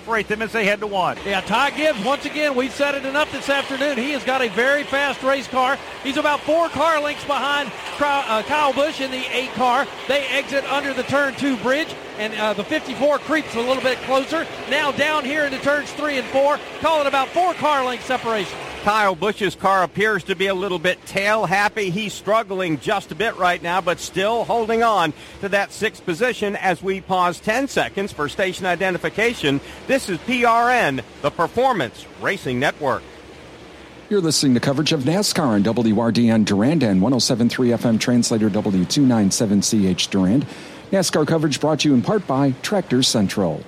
separate them as they head to one. Yeah, Ty Gibbs, once again, we've said it enough this afternoon. He has got a very fast race car. He's about 4 car lengths behind Kyle Busch in the 8 car. They exit under the turn 2 bridge, and the 54 creeps a little bit closer. Now down here into turns 3 and 4, call it about 4 car length separation. Kyle Busch's car appears to be a little bit tail happy. He's struggling just a bit right now, but still holding on to that 6th position as we pause 10 seconds for station identification. This is PRN, the Performance Racing Network. You're listening to coverage of NASCAR on WRDN Durand and 107.3 FM translator W297CH Durand. NASCAR coverage brought to you in part by Tractor Central.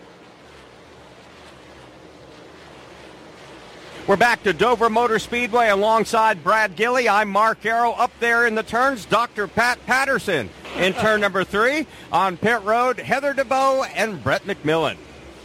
We're back to Dover Motor Speedway alongside Brad Gilley. I'm Mark Arrow. Up there in the turns, Dr. Pat Patterson in turn number 3. On pit road, Heather DeBow and Brett McMillan.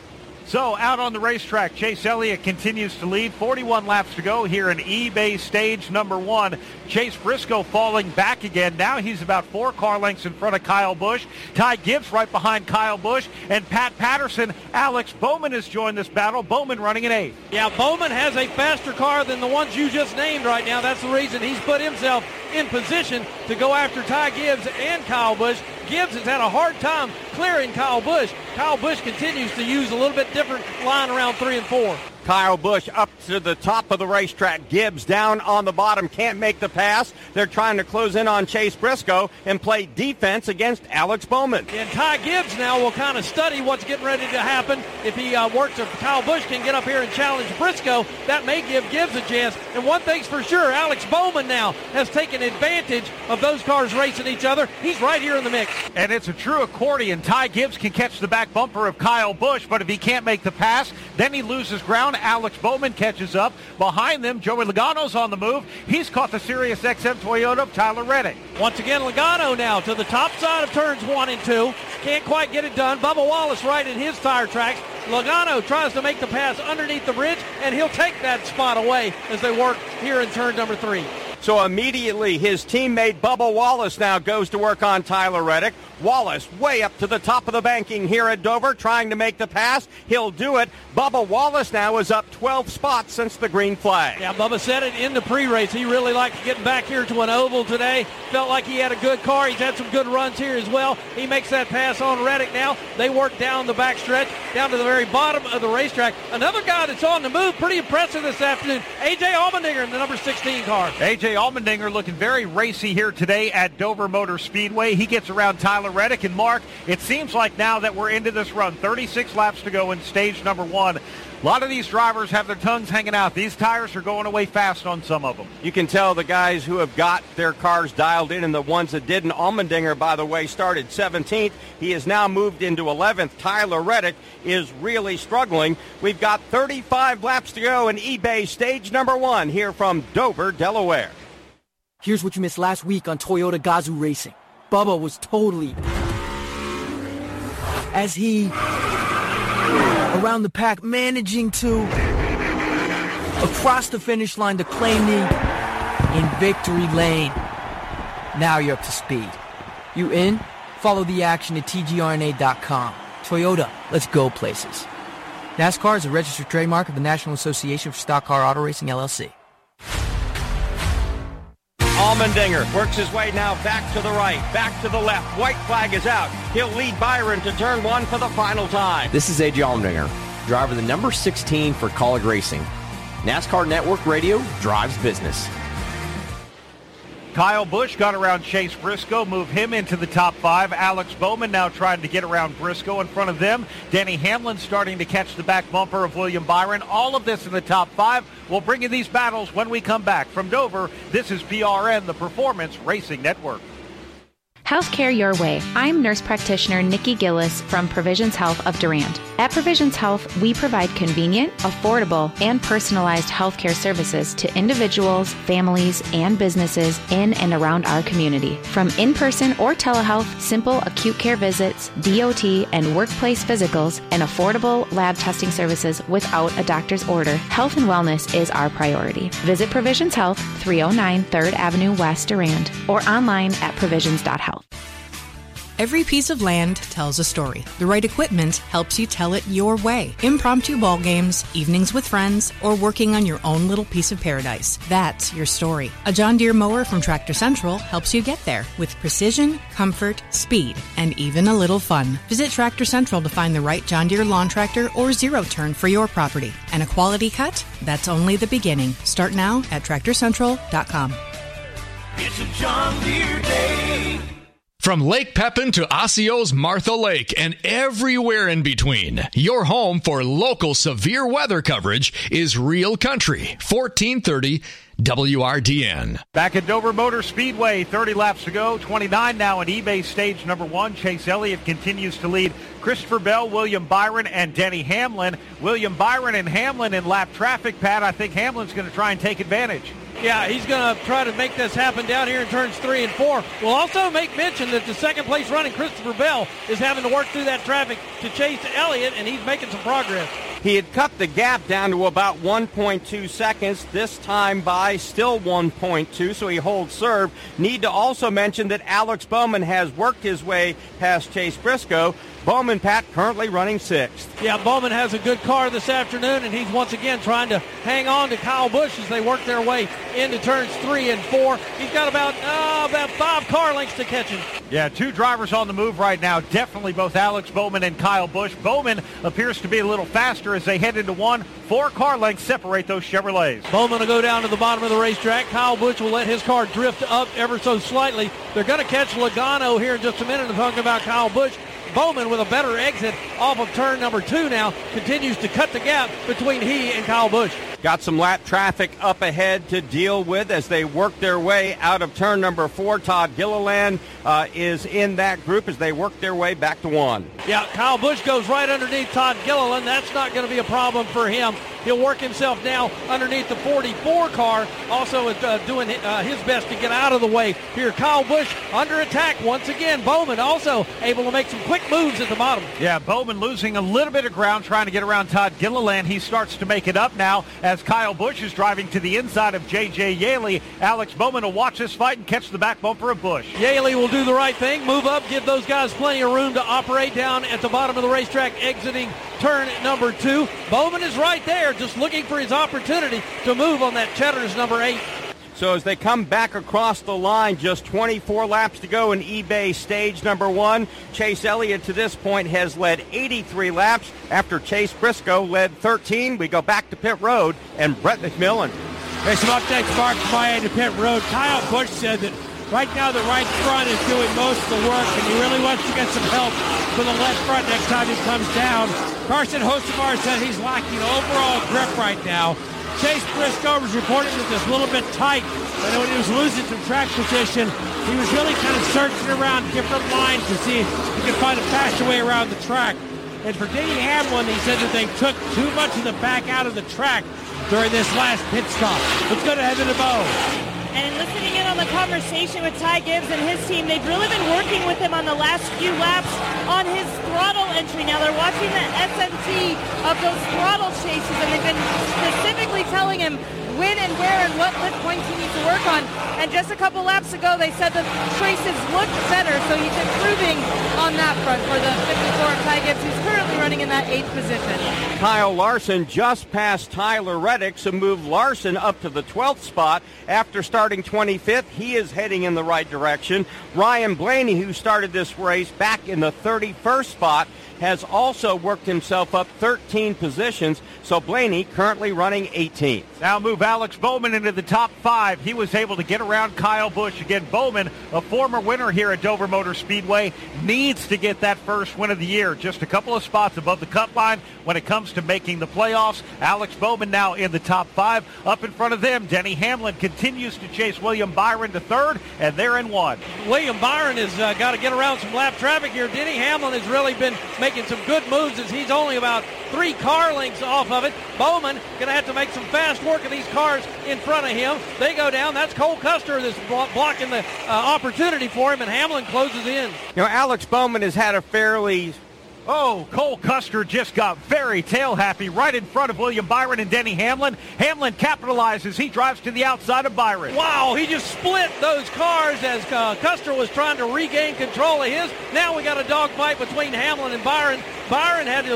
So out on the racetrack, Chase Elliott continues to lead. 41 laps to go here in eBay stage number 1. Chase Briscoe falling back again. Now he's about 4 car lengths in front of Kyle Busch. Ty Gibbs right behind Kyle Busch. And Pat Patterson. Alex Bowman has joined this battle. Bowman running in 8th. Yeah, Bowman has a faster car than the ones you just named right now. That's the reason he's put himself in position to go after Ty Gibbs and Kyle Busch. Gibbs has had a hard time clearing Kyle Busch. Kyle Busch continues to use a little bit different line around 3 and 4. Kyle Busch up to the top of the racetrack. Gibbs down on the bottom, can't make the pass. They're trying to close in on Chase Briscoe and play defense against Alex Bowman. And Ty Gibbs now will kind of study what's getting ready to happen. If he works, if Kyle Busch can get up here and challenge Briscoe, that may give Gibbs a chance. And one thing's for sure, Alex Bowman now has taken advantage of those cars racing each other. He's right here in the mix. And it's a true accordion. Ty Gibbs can catch the back bumper of Kyle Busch, but if he can't make the pass, then he loses ground. Alex Bowman catches up. Behind them, Joey Logano's on the move. He's caught the Sirius XM Toyota of Tyler Reddick. Once again, Logano now to the top side of turns 1 and 2. Can't quite get it done. Bubba Wallace right in his tire tracks. Logano tries to make the pass underneath the bridge, and he'll take that spot away as they work here in turn number 3. So immediately his teammate Bubba Wallace now goes to work on Tyler Reddick. Wallace way up to the top of the banking here at Dover, trying to make the pass. He'll do it. Bubba Wallace now is up 12 spots since the green flag. Yeah, Bubba said it in the pre-race. He really liked getting back here to an oval today. Felt like he had a good car. He's had some good runs here as well. He makes that pass on Reddick now. They work down the back stretch, down to the very bottom of the racetrack. Another guy that's on the move, pretty impressive this afternoon, A.J. Allmendinger in the number 16 car. A.J. Allmendinger looking very racy here today at Dover Motor Speedway. He gets around Tyler Reddick. And Mark, it seems like now that we're into this run, 36 laps to go in stage number 1. A lot of these drivers have their tongues hanging out. These tires are going away fast on some of them. You can tell the guys who have got their cars dialed in and the ones that didn't. Allmendinger, by the way, started 17th. He has now moved into 11th. Tyler Reddick is really struggling. We've got 35 laps to go in eBay stage number 1 here from Dover, Delaware. Here's what you missed last week on Toyota Gazoo Racing. Bubba was totally... as he... around the pack, managing to... across the finish line to claim the... in victory lane. Now you're up to speed. You in? Follow the action at tgrna.com. Toyota, let's go places. NASCAR is a registered trademark of the National Association for Stock Car Auto Racing, LLC. Allmendinger works his way now back to the right, back to the left. White flag is out. He'll lead Byron to turn 1 for the final time. This is A.J. Allmendinger, driver the number 16 for Kaulig Racing. NASCAR Network Radio drives business. Kyle Busch got around Chase Briscoe, moved him into the top 5. Alex Bowman now trying to get around Briscoe in front of them. Denny Hamlin starting to catch the back bumper of William Byron. All of this in the top 5. We'll bring you these battles when we come back. From Dover, this is PRN, the Performance Racing Network. Healthcare your way. I'm nurse practitioner Nikki Gillis from Provisions Health of Durand. At Provisions Health, we provide convenient, affordable, and personalized healthcare services to individuals, families, and businesses in and around our community. From in-person or telehealth, simple acute care visits, DOT, and workplace physicals, and affordable lab testing services without a doctor's order, health and wellness is our priority. Visit Provisions Health, 309 3rd Avenue West, Durand, or online at provisions.health. Every piece of land tells a story. The right equipment helps you tell it your way. Impromptu ball games, evenings with friends, or working on your own little piece of paradise. That's your story. A John Deere mower from Tractor Central helps you get there with precision, comfort, speed, and even a little fun. Visit Tractor Central to find the right John Deere lawn tractor or zero-turn for your property. And a quality cut? That's only the beginning. Start now at TractorCentral.com. It's a John Deere day. From Lake Pepin to Osceola's Martha Lake and everywhere in between, your home for local severe weather coverage is Real Country, 1430 WRDN. Back at Dover Motor Speedway, 30 laps to go, 29 now in eBay stage number 1. Chase Elliott continues to lead Christopher Bell, William Byron, and Denny Hamlin. William Byron and Hamlin in lap traffic, Pat. I think Hamlin's going to try and take advantage. Yeah, he's going to try to make this happen down here in turns 3 and 4. We'll also make mention that the second place running Christopher Bell is having to work through that traffic to chase Elliott, and he's making some progress. He had cut the gap down to about 1.2 seconds, this time by still 1.2, so he holds serve. Need to also mention that Alex Bowman has worked his way past Chase Briscoe. Bowman, Pat, currently running 6th. Yeah, Bowman has a good car this afternoon, and he's once again trying to hang on to Kyle Busch as they work their way into turns 3 and 4. He's got about 5 car lengths to catch him. Yeah, 2 drivers on the move right now. Definitely both Alex Bowman and Kyle Busch. Bowman appears to be a little faster as they head into 1. 4 car lengths separate those Chevrolets. Bowman will go down to the bottom of the racetrack. Kyle Busch will let his car drift up ever so slightly. They're going to catch Logano here in just a minute. I'm talking about Kyle Busch. Bowman with a better exit off of turn number 2 now continues to cut the gap between he and Kyle Busch. Got some lap traffic up ahead to deal with as they work their way out of turn number 4. Todd Gilliland is in that group as they work their way back to 1. Yeah, Kyle Busch goes right underneath Todd Gilliland. That's not going to be a problem for him. He'll work himself now underneath the 44 car. Also doing his best to get out of the way. Here, Kyle Busch under attack once again. Bowman also able to make some quick moves at the bottom. Yeah, Bowman losing a little bit of ground trying to get around Todd Gilliland. He starts to make it up now as Kyle Busch is driving to the inside of J.J. Yaley. Alex Bowman will watch this fight and catch the back bumper of Busch. Yaley will do the right thing, move up, give those guys plenty of room to operate down at the bottom of the racetrack, exiting turn number 2. Bowman is right there, just looking for his opportunity to move on that Cheddar's number 8. So as they come back across the line, just 24 laps to go in eBay stage number 1. Chase Elliott to this point has led 83 laps after Chase Briscoe led 13. We go back to pit road and Brett McMillan. There's some updates, Mark, from my to pit road. Kyle Busch said that right now the right front is doing most of the work, and he really wants to get some help for the left front next time he comes down. Carson Hocevar said he's lacking overall grip right now. Chase Briscoe was reported as just a little bit tight, and when he was losing some track position, he was really kind of searching around different lines to see if he could find a faster way around the track. And for Denny Hamlin, he said that they took too much of the back out of the track during this last pit stop. Let's go to Heaven to Bow. And listening in on the conversation with Ty Gibbs and his team, they've really been working with him on the last few laps on his throttle entry. Now they're watching the SMT of those throttle chases, and they've been specifically telling him when and where and what lift points he needs to work on. And just a couple laps ago, they said the traces looked better, so he's improving on that front for the 54 of Ty Gibbs, who's currently running in that 8th position. Kyle Larson just passed Tyler Reddick, so moved Larson up to the 12th spot after starting 25th. He is heading in the right direction. Ryan Blaney, who started this race back in the 31st spot, has also worked himself up 13 positions, so Blaney currently running 18th. Now move Alex Bowman into the top 5. He was able to get around Kyle Busch. Again, Bowman, a former winner here at Dover Motor Speedway, needs to get that first win of the year. Just a couple of spots above the cut line when it comes to making the playoffs. Alex Bowman now in the top 5. Up in front of them, Denny Hamlin continues to chase William Byron to 3rd, and they're in 1. William Byron has got to get around some lap traffic here. Denny Hamlin has really been making some good moves as he's only about 3 car lengths off of it. Bowman going to have to make some fast work of these cars in front of him. They go down. That's Cole Custer that's blocking the opportunity for him, and Hamlin closes in. You know, Alex Bowman has had a fairly Oh, Cole Custer just got very tail happy right in front of William Byron and Denny Hamlin. Hamlin capitalizes. He drives to the outside of Byron. Wow, he just split those cars as Custer was trying to regain control of his. Now we got a dogfight between Hamlin and Byron. Byron had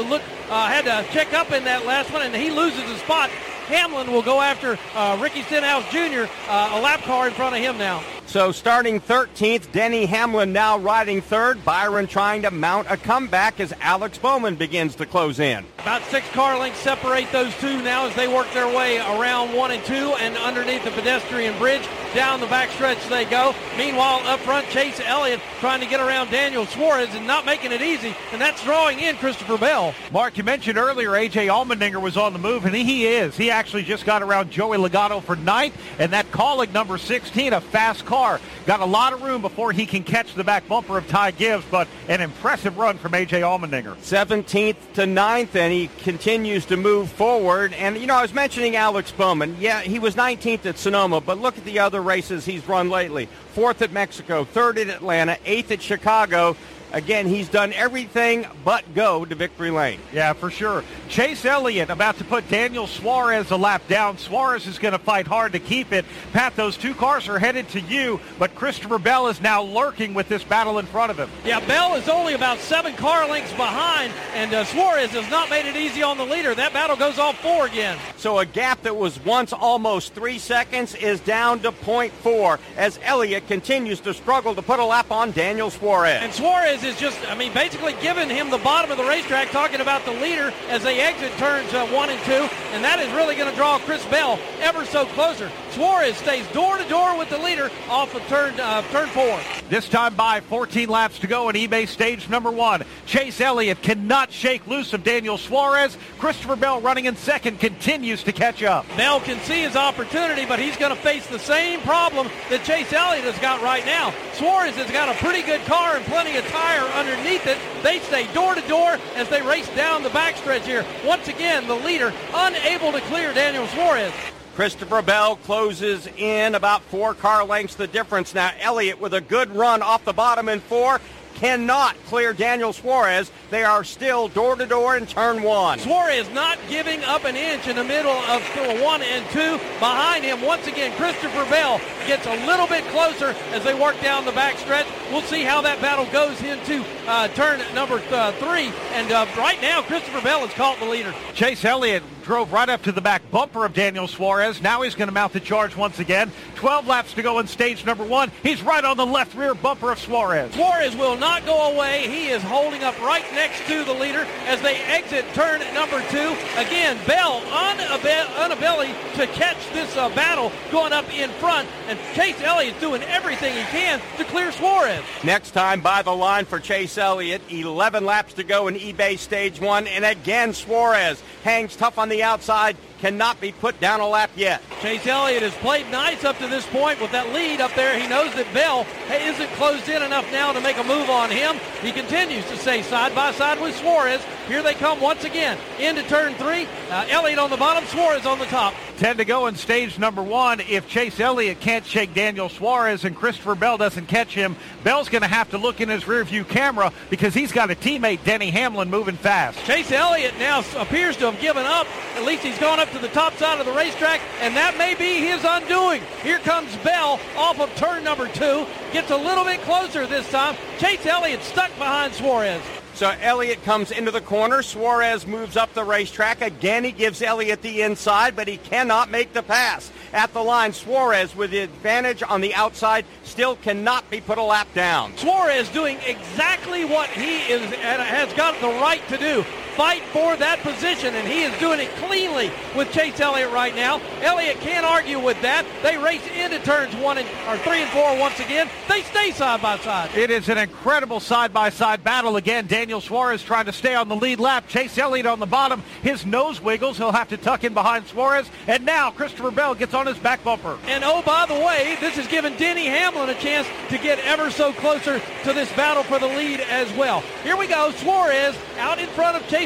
to check up in that last one, and he loses the spot. Hamlin will go after Ricky Stenhouse Jr., a lap car in front of him now. So starting 13th, Denny Hamlin now riding third. Byron trying to mount a comeback as Alex Bowman begins to close in. About 6 car lengths separate those two now as they work their way around 1 and 2 and underneath the pedestrian bridge. Down the backstretch they go. Meanwhile, up front, Chase Elliott trying to get around Daniel Suarez and not making it easy, and that's drawing in Christopher Bell. Mark, you mentioned earlier A.J. Allmendinger was on the move, and he is. He actually just got around Joey Logano for 9th, and that Kaulig number 16, a fast car. Got a lot of room before he can catch the back bumper of Ty Gibbs, but an impressive run from A.J. Allmendinger. 17th to 9th, and he continues to move forward. And, I was mentioning Alex Bowman. Yeah, he was 19th at Sonoma, but look at the other races he's run lately. 4th at Mexico, 3rd at Atlanta, 8th at Chicago. Again, he's done everything but go to victory lane. Yeah, for sure. Chase Elliott about to put Daniel Suarez a lap down. Suarez is going to fight hard to keep it. Pat, those 2 cars are headed to you, but Christopher Bell is now lurking with this battle in front of him. Yeah, Bell is only about 7 car lengths behind, and Suarez has not made it easy on the leader. That battle goes off 4 again. So a gap that was once almost 3 seconds is down to 0.4 as Elliott continues to struggle to put a lap on Daniel Suarez. And Suarez is just, basically giving him the bottom of the racetrack, talking about the leader as they exit turns 1 and 2, and that is really going to draw Chris Bell ever so closer. Suarez stays door to door with the leader off of turn 4. This time by 14 laps to go in eBay stage number 1. Chase Elliott cannot shake loose of Daniel Suarez. Christopher Bell running in second continues to catch up. Bell can see his opportunity, but he's going to face the same problem that Chase Elliott has got right now. Suarez has got a pretty good car and plenty of tire underneath it. They stay door to door as they race down the backstretch here. Once again, the leader unable to clear Daniel Suarez. Christopher Bell closes in about 4 car lengths the difference. Now Elliott with a good run off the bottom in 4 cannot clear Daniel Suarez. They are still door to door in turn 1. Suarez not giving up an inch in the middle of 1 and 2. Behind him, once again, Christopher Bell gets a little bit closer as they work down the backstretch. We'll see how that battle goes into turn number 3. And right now, Christopher Bell has caught the leader. Chase Elliott drove right up to the back bumper of Daniel Suarez. Now he's going to mount the charge once again. 12 laps to go in stage number 1. He's right on the left rear bumper of Suarez. Suarez will not go away. He is holding up right next to the leader as they exit turn number 2. Again, Bell unability to catch this battle going up in front, and Chase Elliott doing everything he can to clear Suarez. Next time by the line for Chase Elliott. 11 laps to go in eBay stage 1, and again Suarez hangs tough on the outside, cannot be put down a lap yet. Chase Elliott has played nice up to this point with that lead up there. He knows that Bell isn't closed in enough now to make a move on him. He continues to stay side by side with Suarez. Here they come once again into turn 3. Elliott on the bottom, Suarez on the top. 10 to go in stage number 1. If Chase Elliott can't shake Daniel Suarez and Christopher Bell doesn't catch him, Bell's going to have to look in his rearview camera because he's got a teammate, Denny Hamlin, moving fast. Chase Elliott now appears to have given up. At least he's gone up to the top side of the racetrack, and that may be his undoing. Here comes Bell off of turn number 2. Gets a little bit closer this time. Chase Elliott stuck behind Suarez. So Elliott comes into the corner. Suarez moves up the racetrack. Again, he gives Elliott the inside, but he cannot make the pass. At the line, Suarez with the advantage on the outside still cannot be put a lap down. Suarez doing exactly what he has got the right to do. Fight for that position, and he is doing it cleanly with Chase Elliott right now. Elliott can't argue with that. They race into turns 3 and 4 once again. They stay side by side. It is an incredible side-by-side battle. Again, Daniel Suarez trying to stay on the lead lap. Chase Elliott on the bottom. His nose wiggles. He'll have to tuck in behind Suarez. And now Christopher Bell gets on his back bumper. And oh, by the way, this has given Denny Hamlin a chance to get ever so closer to this battle for the lead as well. Here we go. Suarez out in front of Chase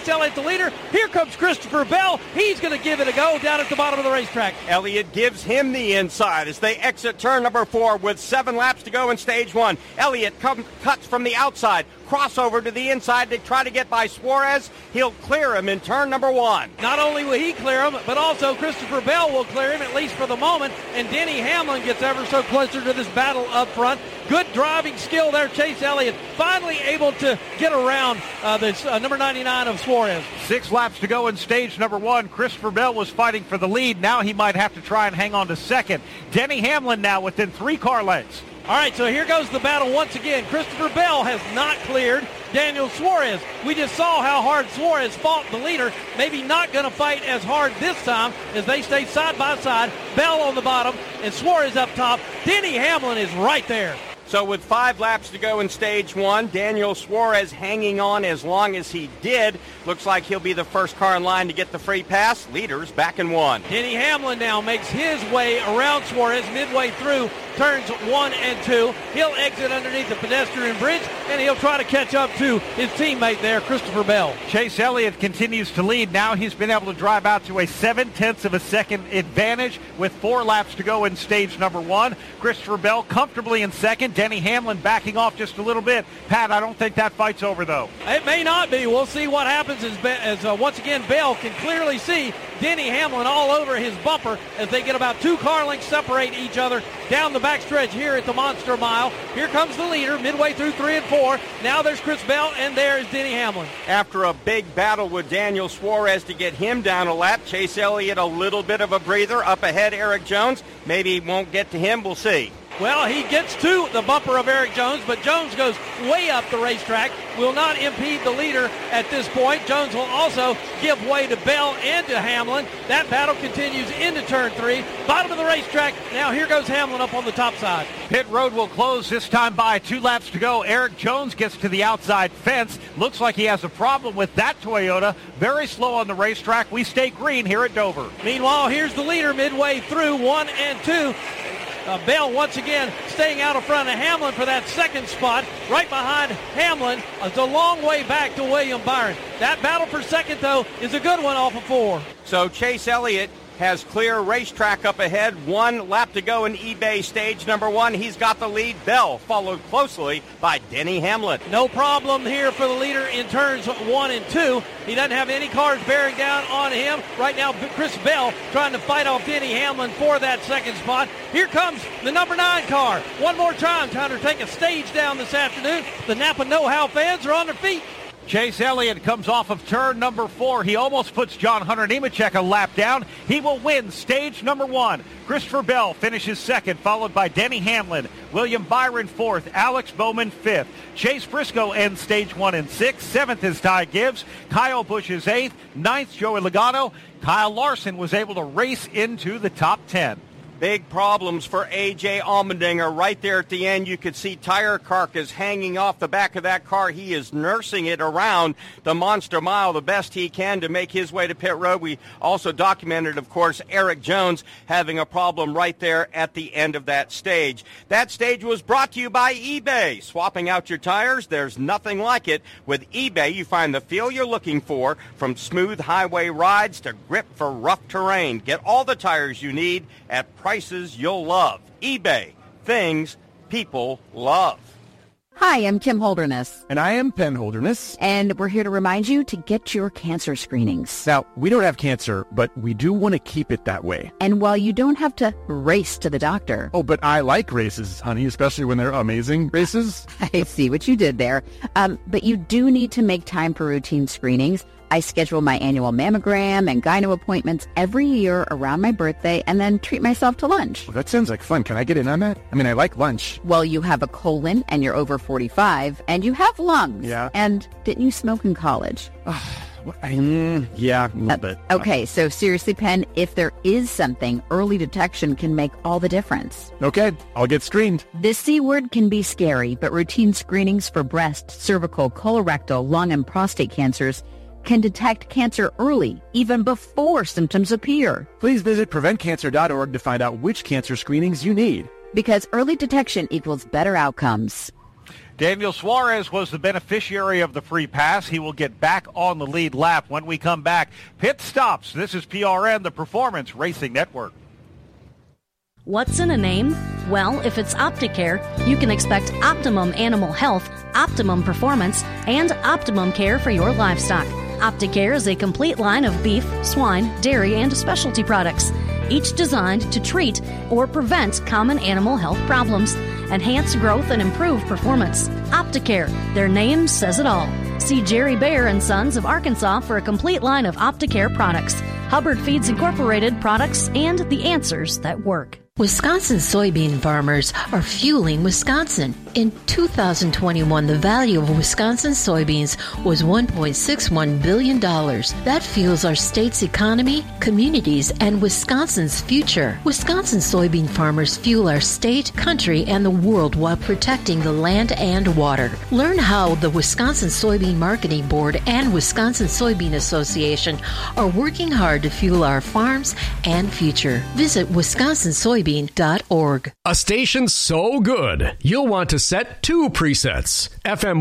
Chase Elliott the leader. Here comes Christopher Bell. He's going to give it a go down at the bottom of the racetrack. Elliott gives him the inside as they exit turn number 4 with 7 laps to go in stage 1. Elliott cuts from the outside, crossover to the inside to try to get by Suarez. He'll clear him in turn number 1. Not only will he clear him, but also Christopher Bell will clear him, at least for the moment, and Denny Hamlin gets ever so closer to this battle up front. Good driving skill there. Chase Elliott finally able to get around this number 99 of Suarez. 6 laps to go in stage number 1. Christopher Bell was fighting for the lead. Now he might have to try and hang on to second. Denny Hamlin now within 3 car lengths. All right, so here goes the battle once again. Christopher Bell has not cleared Daniel Suarez. We just saw how hard Suarez fought the leader. Maybe not going to fight as hard this time as they stay side by side. Bell on the bottom and Suarez up top. Denny Hamlin is right there. So with 5 laps to go in stage 1, Daniel Suarez hanging on as long as he did. Looks like he'll be the first car in line to get the free pass. Leaders back in 1. Denny Hamlin now makes his way around Suarez midway through turns 1 and 2. He'll exit underneath the pedestrian bridge, and he'll try to catch up to his teammate there, Christopher Bell. Chase Elliott continues to lead. Now he's been able to drive out to a 0.7 of a second advantage with 4 laps to go in stage number 1. Christopher Bell comfortably in second. Denny Hamlin backing off just a little bit. Pat, I don't think that fight's over, though. It may not be. We'll see what happens as once again, Bell can clearly see Denny Hamlin all over his bumper as they get about 2 car lengths separate each other down the backstretch here at the Monster Mile. Here comes the leader midway through 3 and 4. Now there's Chris Bell, and there's Denny Hamlin. After a big battle with Daniel Suarez to get him down a lap, Chase Elliott a little bit of a breather. Up ahead, Eric Jones. Maybe he won't get to him. We'll see. Well, he gets to the bumper of Eric Jones, but Jones goes way up the racetrack, will not impede the leader at this point. Jones will also give way to Bell and to Hamlin. That battle continues into turn 3. Bottom of the racetrack. Now here goes Hamlin up on the top side. Pit road will close this time by 2 laps to go. Eric Jones gets to the outside fence. Looks like he has a problem with that Toyota. Very slow on the racetrack. We stay green here at Dover. Meanwhile, here's the leader midway through 1 and 2. Bell once again staying out in front of Hamlin for that second spot. Right behind Hamlin, it's a long way back to William Byron. That battle for second, though, is a good one off of 4. So Chase Elliott has clear racetrack up ahead. 1 lap to go in eBay stage number 1. He's got the lead. Bell followed closely by Denny Hamlin. No problem here for the leader in turns 1 and 2. He doesn't have any cars bearing down on him. Right now, Chris Bell trying to fight off Denny Hamlin for that second spot. Here comes the number 9 car. One more time, trying to take a stage down this afternoon. The Napa Know-How fans are on their feet. Chase Elliott comes off of turn number 4. He almost puts John Hunter Nemechek a lap down. He will win stage number 1. Christopher Bell finishes second, followed by Denny Hamlin. William Byron 4th. Alex Bowman 5th. Chase Briscoe ends stage 1 and 6. 7th is Ty Gibbs. Kyle Busch is 8th. 9th, Joey Logano. Kyle Larson was able to race into the top 10. Big problems for A.J. Allmendinger. Right there at the end, you could see tire carcass hanging off the back of that car. He is nursing it around the Monster Mile the best he can to make his way to pit road. We also documented, of course, Eric Jones having a problem right there at the end of that stage. That stage was brought to you by eBay. Swapping out your tires, there's nothing like it. With eBay, you find the feel you're looking for, from smooth highway rides to grip for rough terrain. Get all the tires you need at prices you'll love. eBay. Things people love. Hi, I'm Kim Holderness. And I am Penn Holderness. And we're here to remind you to get your cancer screenings. Now, we don't have cancer, but we do want to keep it that way. And while you don't have to race to the doctor. Oh, but I like races, honey, especially when they're amazing races. I see what you did there. But you do need to make time for routine screenings. I schedule my annual mammogram and gyno appointments every year around my birthday and then treat myself to lunch. Well, that sounds like fun. Can I get in on that? I mean, I like lunch. Well, you have a colon and you're over 45 and you have lungs. Yeah. And didn't you smoke in college? Yeah, a little bit. Okay, so seriously, Penn, if there is something, early detection can make all the difference. Okay, I'll get screened. This C word can be scary, but routine screenings for breast, cervical, colorectal, lung, and prostate cancers can detect cancer early, even before symptoms appear. Please visit PreventCancer.org to find out which cancer screenings you need. Because early detection equals better outcomes. Daniel Suarez was the beneficiary of the free pass. He will get back on the lead lap when we come back. Pit stops. This is PRN, the Performance Racing Network. What's in a name? Well, if it's Opticare, you can expect optimum animal health, optimum performance, and optimum care for your livestock. Opticare is a complete line of beef, swine, dairy, and specialty products, each designed to treat or prevent common animal health problems, enhance growth, and improve performance. Opticare, their name says it all. See Jerry Baer and Sons of Arkansas for a complete line of Opticare products, Hubbard Feeds Incorporated products, and the answers that work. Wisconsin soybean farmers are fueling Wisconsin. In 2021, the value of Wisconsin soybeans was $1.61 billion. That fuels our state's economy, communities, and Wisconsin's future. Wisconsin soybean farmers fuel our state, country, and the world while protecting the land and water. Learn how the Wisconsin Soybean Marketing Board and Wisconsin Soybean Association are working hard to fuel our farms and future. Visit wisconsinsoybean.org. A station so good, you'll want to set 2 presets. FM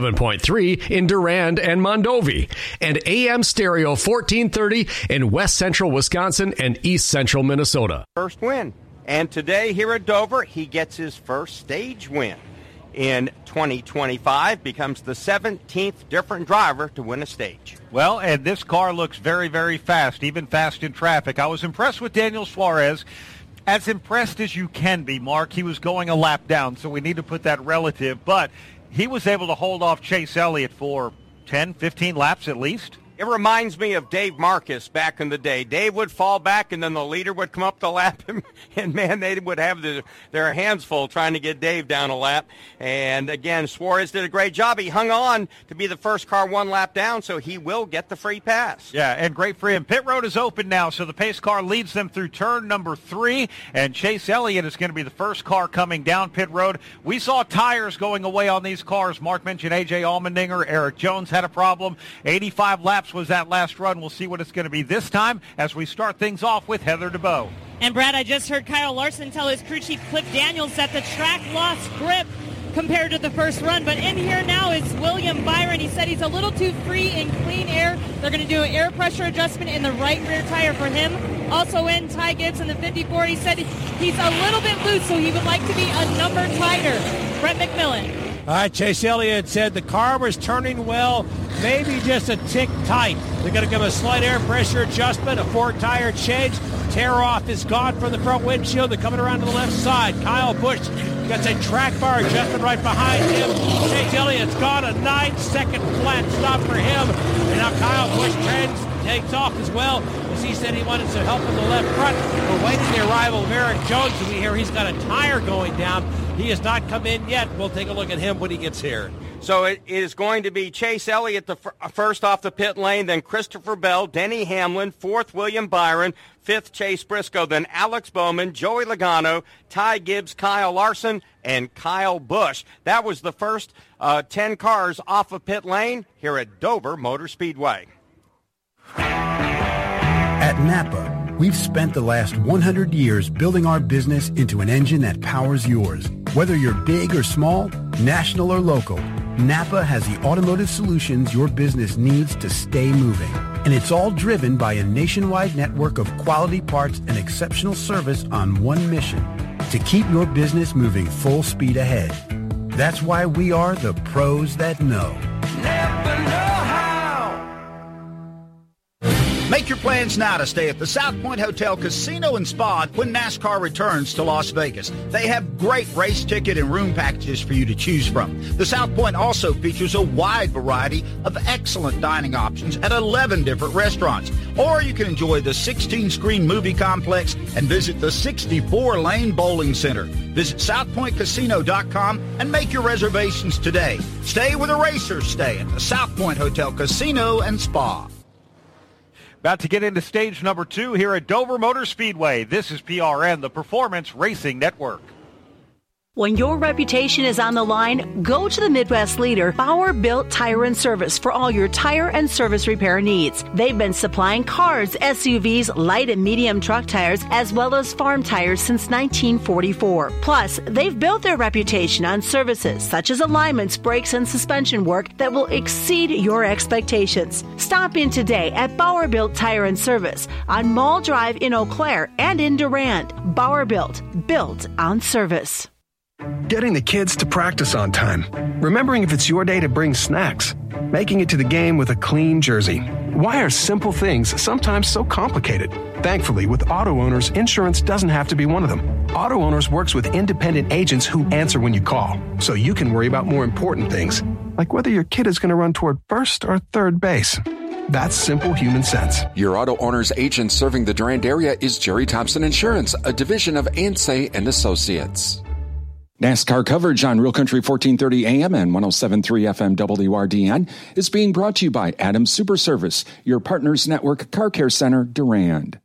107.3 in Durand and Mondovi, and AM stereo 1430 in West Central Wisconsin and East Central Minnesota. First win. And today here at Dover, he gets his first stage win. In 2025, becomes the 17th different driver to win a stage. Well, and this car looks very, very fast, even fast in traffic. I was impressed with Daniel Suarez. As impressed as you can be, Mark. He was going a lap down, so we need to put that relative. But he was able to hold off Chase Elliott for 10, 15 laps at least. It reminds me of Dave Marcus back in the day. Dave would fall back, and then the leader would come up to lap him, and, man, they would have their hands full trying to get Dave down a lap. And, again, Suarez did a great job. He hung on to be the first car 1 lap down, so he will get the free pass. Yeah, and great for him. Pit road is open now, so the pace car leads them through turn number 3, and Chase Elliott is going to be the first car coming down pit road. We saw tires going away on these cars. Mark mentioned A.J. Allmendinger. Eric Jones had a problem. 85 laps was that last run. We'll see what it's going to be this time as we start things off with Heather DeBow. And Brad, I just heard Kyle Larson tell his crew chief Cliff Daniels that the track lost grip compared to the first run. But in here now is William Byron. He said he's a little too free in clean air. They're going to do an air pressure adjustment in the right rear tire for him. Also in Ty Gibbs in the 54. He said he's a little bit loose, so he would like to be a number tighter. Brett McMillan. All right, Chase Elliott said the car was turning well, maybe just a tick tight. They're going to give a slight air pressure adjustment, a 4-tire change. Tear-off is gone from the front windshield. They're coming around to the left side. Kyle Busch gets a track bar adjustment right behind him. Chase Elliott's got a 9-second flat stop for him. And now Kyle Busch takes off as well, as he said he wanted some help in the left front. We're waiting the arrival of Eric Jones, and we hear he's got a tire going down. He has not come in yet. We'll take a look at him when he gets here. So it is going to be Chase Elliott first off the pit lane, then Christopher Bell, Denny Hamlin, 4th William Byron, 5th Chase Briscoe, then Alex Bowman, Joey Logano, Ty Gibbs, Kyle Larson, and Kyle Busch. That was the first 10 cars off of pit lane here at Dover Motor Speedway. At Napa, we've spent the last 100 years building our business into an engine that powers yours. Whether you're big or small, national or local, Napa has the automotive solutions your business needs to stay moving. And it's all driven by a nationwide network of quality parts and exceptional service on one mission, to keep your business moving full speed ahead. That's why we are the pros that know. Napa know-how. Make your plans now to stay at the South Point Hotel Casino and Spa when NASCAR returns to Las Vegas. They have great race ticket and room packages for you to choose from. The South Point also features a wide variety of excellent dining options at 11 different restaurants. Or you can enjoy the 16-screen movie complex and visit the 64-lane bowling center. Visit SouthPointCasino.com and make your reservations today. Stay where the racers stay at the South Point Hotel Casino and Spa. About to get into stage number 2 here at Dover Motor Speedway. This is PRN, the Performance Racing Network. When your reputation is on the line, go to the Midwest leader, Bauer Built Tire and Service, for all your tire and service repair needs. They've been supplying cars, SUVs, light and medium truck tires, as well as farm tires since 1944. Plus, they've built their reputation on services such as alignments, brakes, and suspension work that will exceed your expectations. Stop in today at Bauer Built Tire and Service on Mall Drive in Eau Claire and in Durand. Bauer Built on service. Getting the kids to practice on time. Remembering if it's your day to bring snacks. Making it to the game with a clean jersey. Why are simple things sometimes so complicated? Thankfully, with Auto Owners, insurance doesn't have to be one of them. Auto Owners works with independent agents who answer when you call, so you can worry about more important things, like whether your kid is going to run toward first or third base. That's simple human sense. Your Auto Owners agent serving the Durand area is Jerry Thompson Insurance, a division of Ansay and Associates. NASCAR coverage on Real Country 1430 AM and 107.3 FM WRDN is being brought to you by Adams Super Service, your partners network car care center, Durand.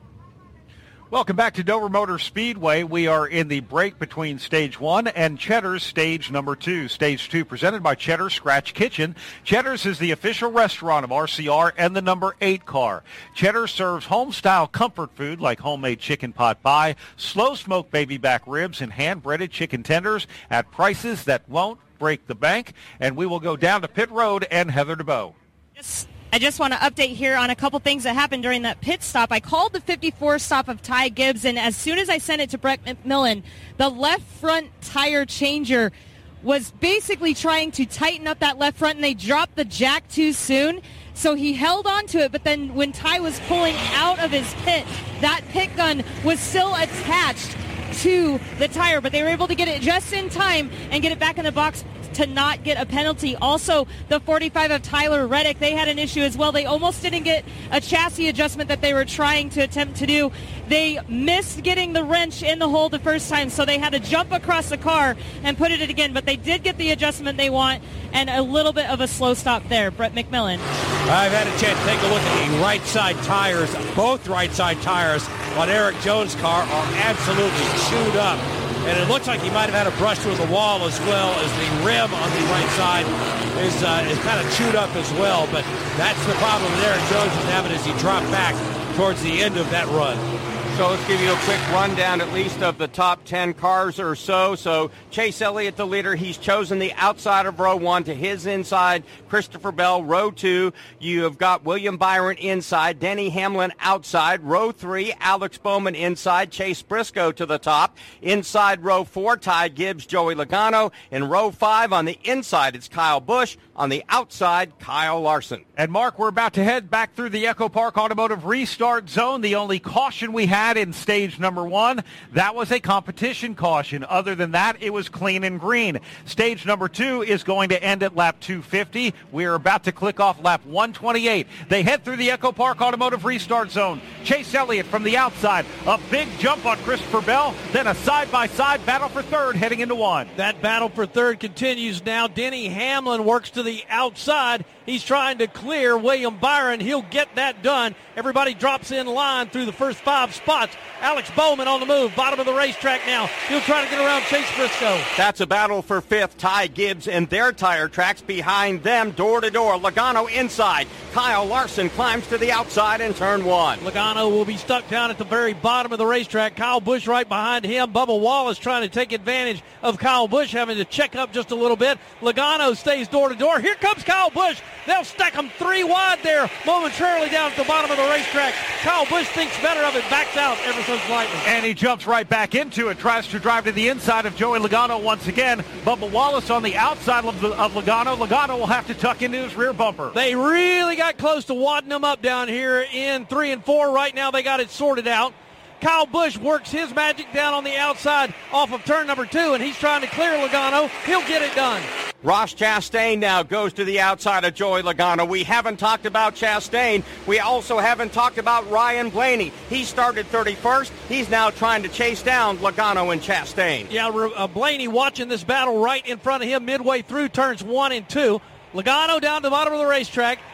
Welcome back to Dover Motor Speedway. We are in the break between Stage 1 and Cheddar's Stage number 2. Stage 2 presented by Cheddar's Scratch Kitchen. Cheddar's is the official restaurant of RCR and the number 8 car. Cheddar's serves home-style comfort food like homemade chicken pot pie, slow-smoked baby back ribs, and hand-breaded chicken tenders at prices that won't break the bank. And we will go down to pit road and Heather DeBow. Yes. I just want to update here on a couple things that happened during that pit stop. I called the 54 stop of Ty Gibbs, and as soon as I sent it to Brett McMillan, the left front tire changer was basically trying to tighten up that left front, and they dropped the jack too soon. So he held on to it, but then when Ty was pulling out of his pit, that pit gun was still attached to the tire, but they were able to get it just in time and get it back in the box to not get a penalty. Also, the 45 of Tyler Reddick, they had an issue as well. They almost didn't get a chassis adjustment that they were trying to attempt to do. They missed getting the wrench in the hole the first time, so they had to jump across the car and put it again, but they did get the adjustment they want, and a little bit of a slow stop there. Brett McMillan. I've had a chance to take a look at the right side tires. Both right side tires on Eric Jones' car are absolutely chewed up. And it looks like he might have had a brush with the wall as well, as the rim on the right side is kind of chewed up as well. But that's the problem that Eric Jones is having as he dropped back towards the end of that run. So let's give you a quick rundown at least of the top 10 cars or so. So Chase Elliott, the leader, he's chosen the outside of row 1 to his inside. Christopher Bell, row 2. You have got William Byron inside. Denny Hamlin outside. Row 3, Alex Bowman inside. Chase Briscoe to the top. Inside row 4, Ty Gibbs, Joey Logano. In row 5 on the inside, it's Kyle Busch. On the outside, Kyle Larson. And Mark, we're about to head back through the Echo Park Automotive Restart Zone. The only caution we had in stage number 1, that was a competition caution. Other than that, it was clean and green. Stage number 2 is going to end at lap 250. We're about to click off lap 128. They head through the Echo Park Automotive Restart Zone. Chase Elliott from the outside. A big jump on Christopher Bell. Then a side-by-side battle for third heading into 1. That battle for third continues now. Denny Hamlin works to the outside. He's trying to clear William Byron. He'll get that done. Everybody drops in line through the first 5 spots. Alex Bowman on the move, bottom of the racetrack now. He'll try to get around Chase Briscoe. That's a battle for 5th. Ty Gibbs and their tire tracks behind them, door to door. Logano inside. Kyle Larson climbs to the outside in turn 1. Logano will be stuck down at the very bottom of the racetrack. Kyle Busch right behind him. Bubba Wallace trying to take advantage of Kyle Busch having to check up just a little bit. Logano stays door to door. Here comes Kyle Busch. They'll stack them 3 wide there momentarily down at the bottom of the racetrack. Kyle Busch thinks better of it, backs out ever so slightly. And he jumps right back into it, tries to drive to the inside of Joey Logano once again. Bubba Wallace on the outside of Logano. Logano will have to tuck into his rear bumper. They really got close to wadding them up down here in 3 and 4. Right now they got it sorted out. Kyle Busch works his magic down on the outside off of turn number 2, and he's trying to clear Logano. He'll get it done. Ross Chastain now goes to the outside of Joey Logano. We haven't talked about Chastain. We also haven't talked about Ryan Blaney. He started 31st. He's now trying to chase down Logano and Chastain. Yeah, Blaney watching this battle right in front of him midway through turns 1 and 2. Logano down to the bottom of the racetrack.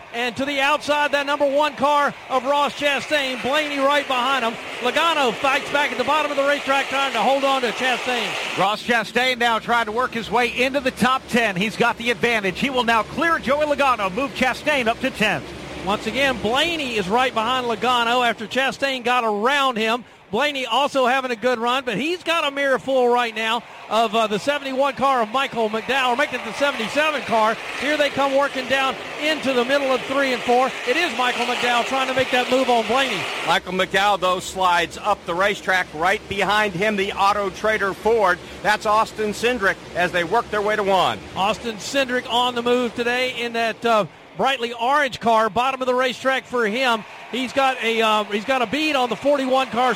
And to the outside, that number 1 car of Ross Chastain. Blaney right behind him. Logano fights back at the bottom of the racetrack, trying to hold on to Chastain. Ross Chastain now trying to work his way into the top 10. He's got the advantage. He will now clear Joey Logano, move Chastain up to 10th. Once again, Blaney is right behind Logano after Chastain got around him. Blaney also having a good run, but he's got a mirror full right now of the 71 car of Michael McDowell. We're making it the 77 car. Here they come working down into the middle of 3 and 4. It is Michael McDowell trying to make that move on Blaney. Michael McDowell, though, slides up the racetrack. Right behind him, the Auto Trader Ford. That's Austin Cindric as they work their way to 1. Austin Cindric on the move today in that brightly orange car, bottom of the racetrack for him. He's got a bead on the 71 car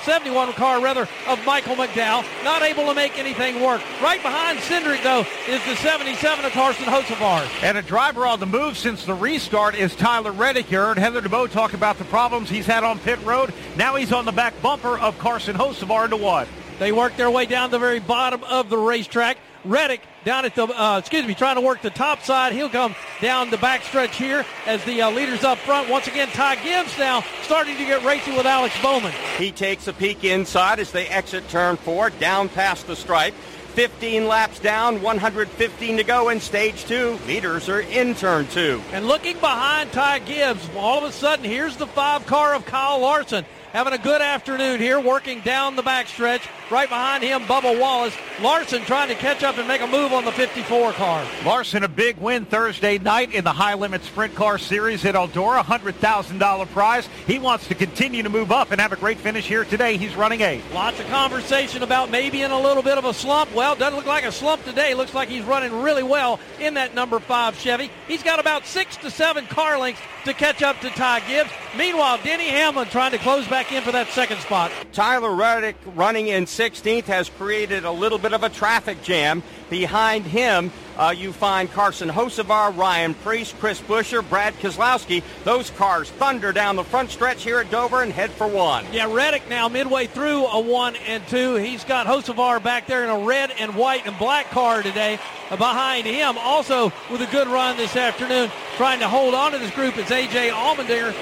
of Michael McDowell. Not able to make anything work. Right behind Cindric, though, is the 77 of Carson Hocevar. And a driver on the move since the restart is Tyler Reddick. You heard Heather DeBow talk about the problems he's had on pit road. Now he's on the back bumper of Carson Hocevar into 1. They work their way down the very bottom of the racetrack. Reddick down at the, trying to work the top side. He'll come down the backstretch here as the leaders up front. Once again, Ty Gibbs now starting to get racing with Alex Bowman. He takes a peek inside as they exit turn 4, down past the stripe. 15 laps down, 115 to go in stage 2. Leaders are in turn 2. And looking behind Ty Gibbs, all of a sudden, here's the 5 car of Kyle Larson. Having a good afternoon here, working down the backstretch. Right behind him, Bubba Wallace. Larson trying to catch up and make a move on the 54 car. Larson, a big win Thursday night in the high-limit sprint car series at Eldora, $100,000 prize. He wants to continue to move up and have a great finish here today. He's running 8th. Lots of conversation about maybe in a little bit of a slump. Well, doesn't look like a slump today. Looks like he's running really well in that number 5 Chevy. He's got about 6 to 7 car lengths to catch up to Ty Gibbs. Meanwhile, Denny Hamlin trying to close back in for that 2nd spot. Tyler Reddick running in 16th has created a little bit of a traffic jam. Behind him, you find Carson Hocevar, Ryan Preece, Chris Buescher, Brad Keselowski. Those cars thunder down the front stretch here at Dover and head for 1. Yeah, Reddick now midway through a 1 and 2. He's got Hocevar back there in a red and white and black car today. Behind him, also with a good run this afternoon, trying to hold on to this group is A.J. Allmendinger,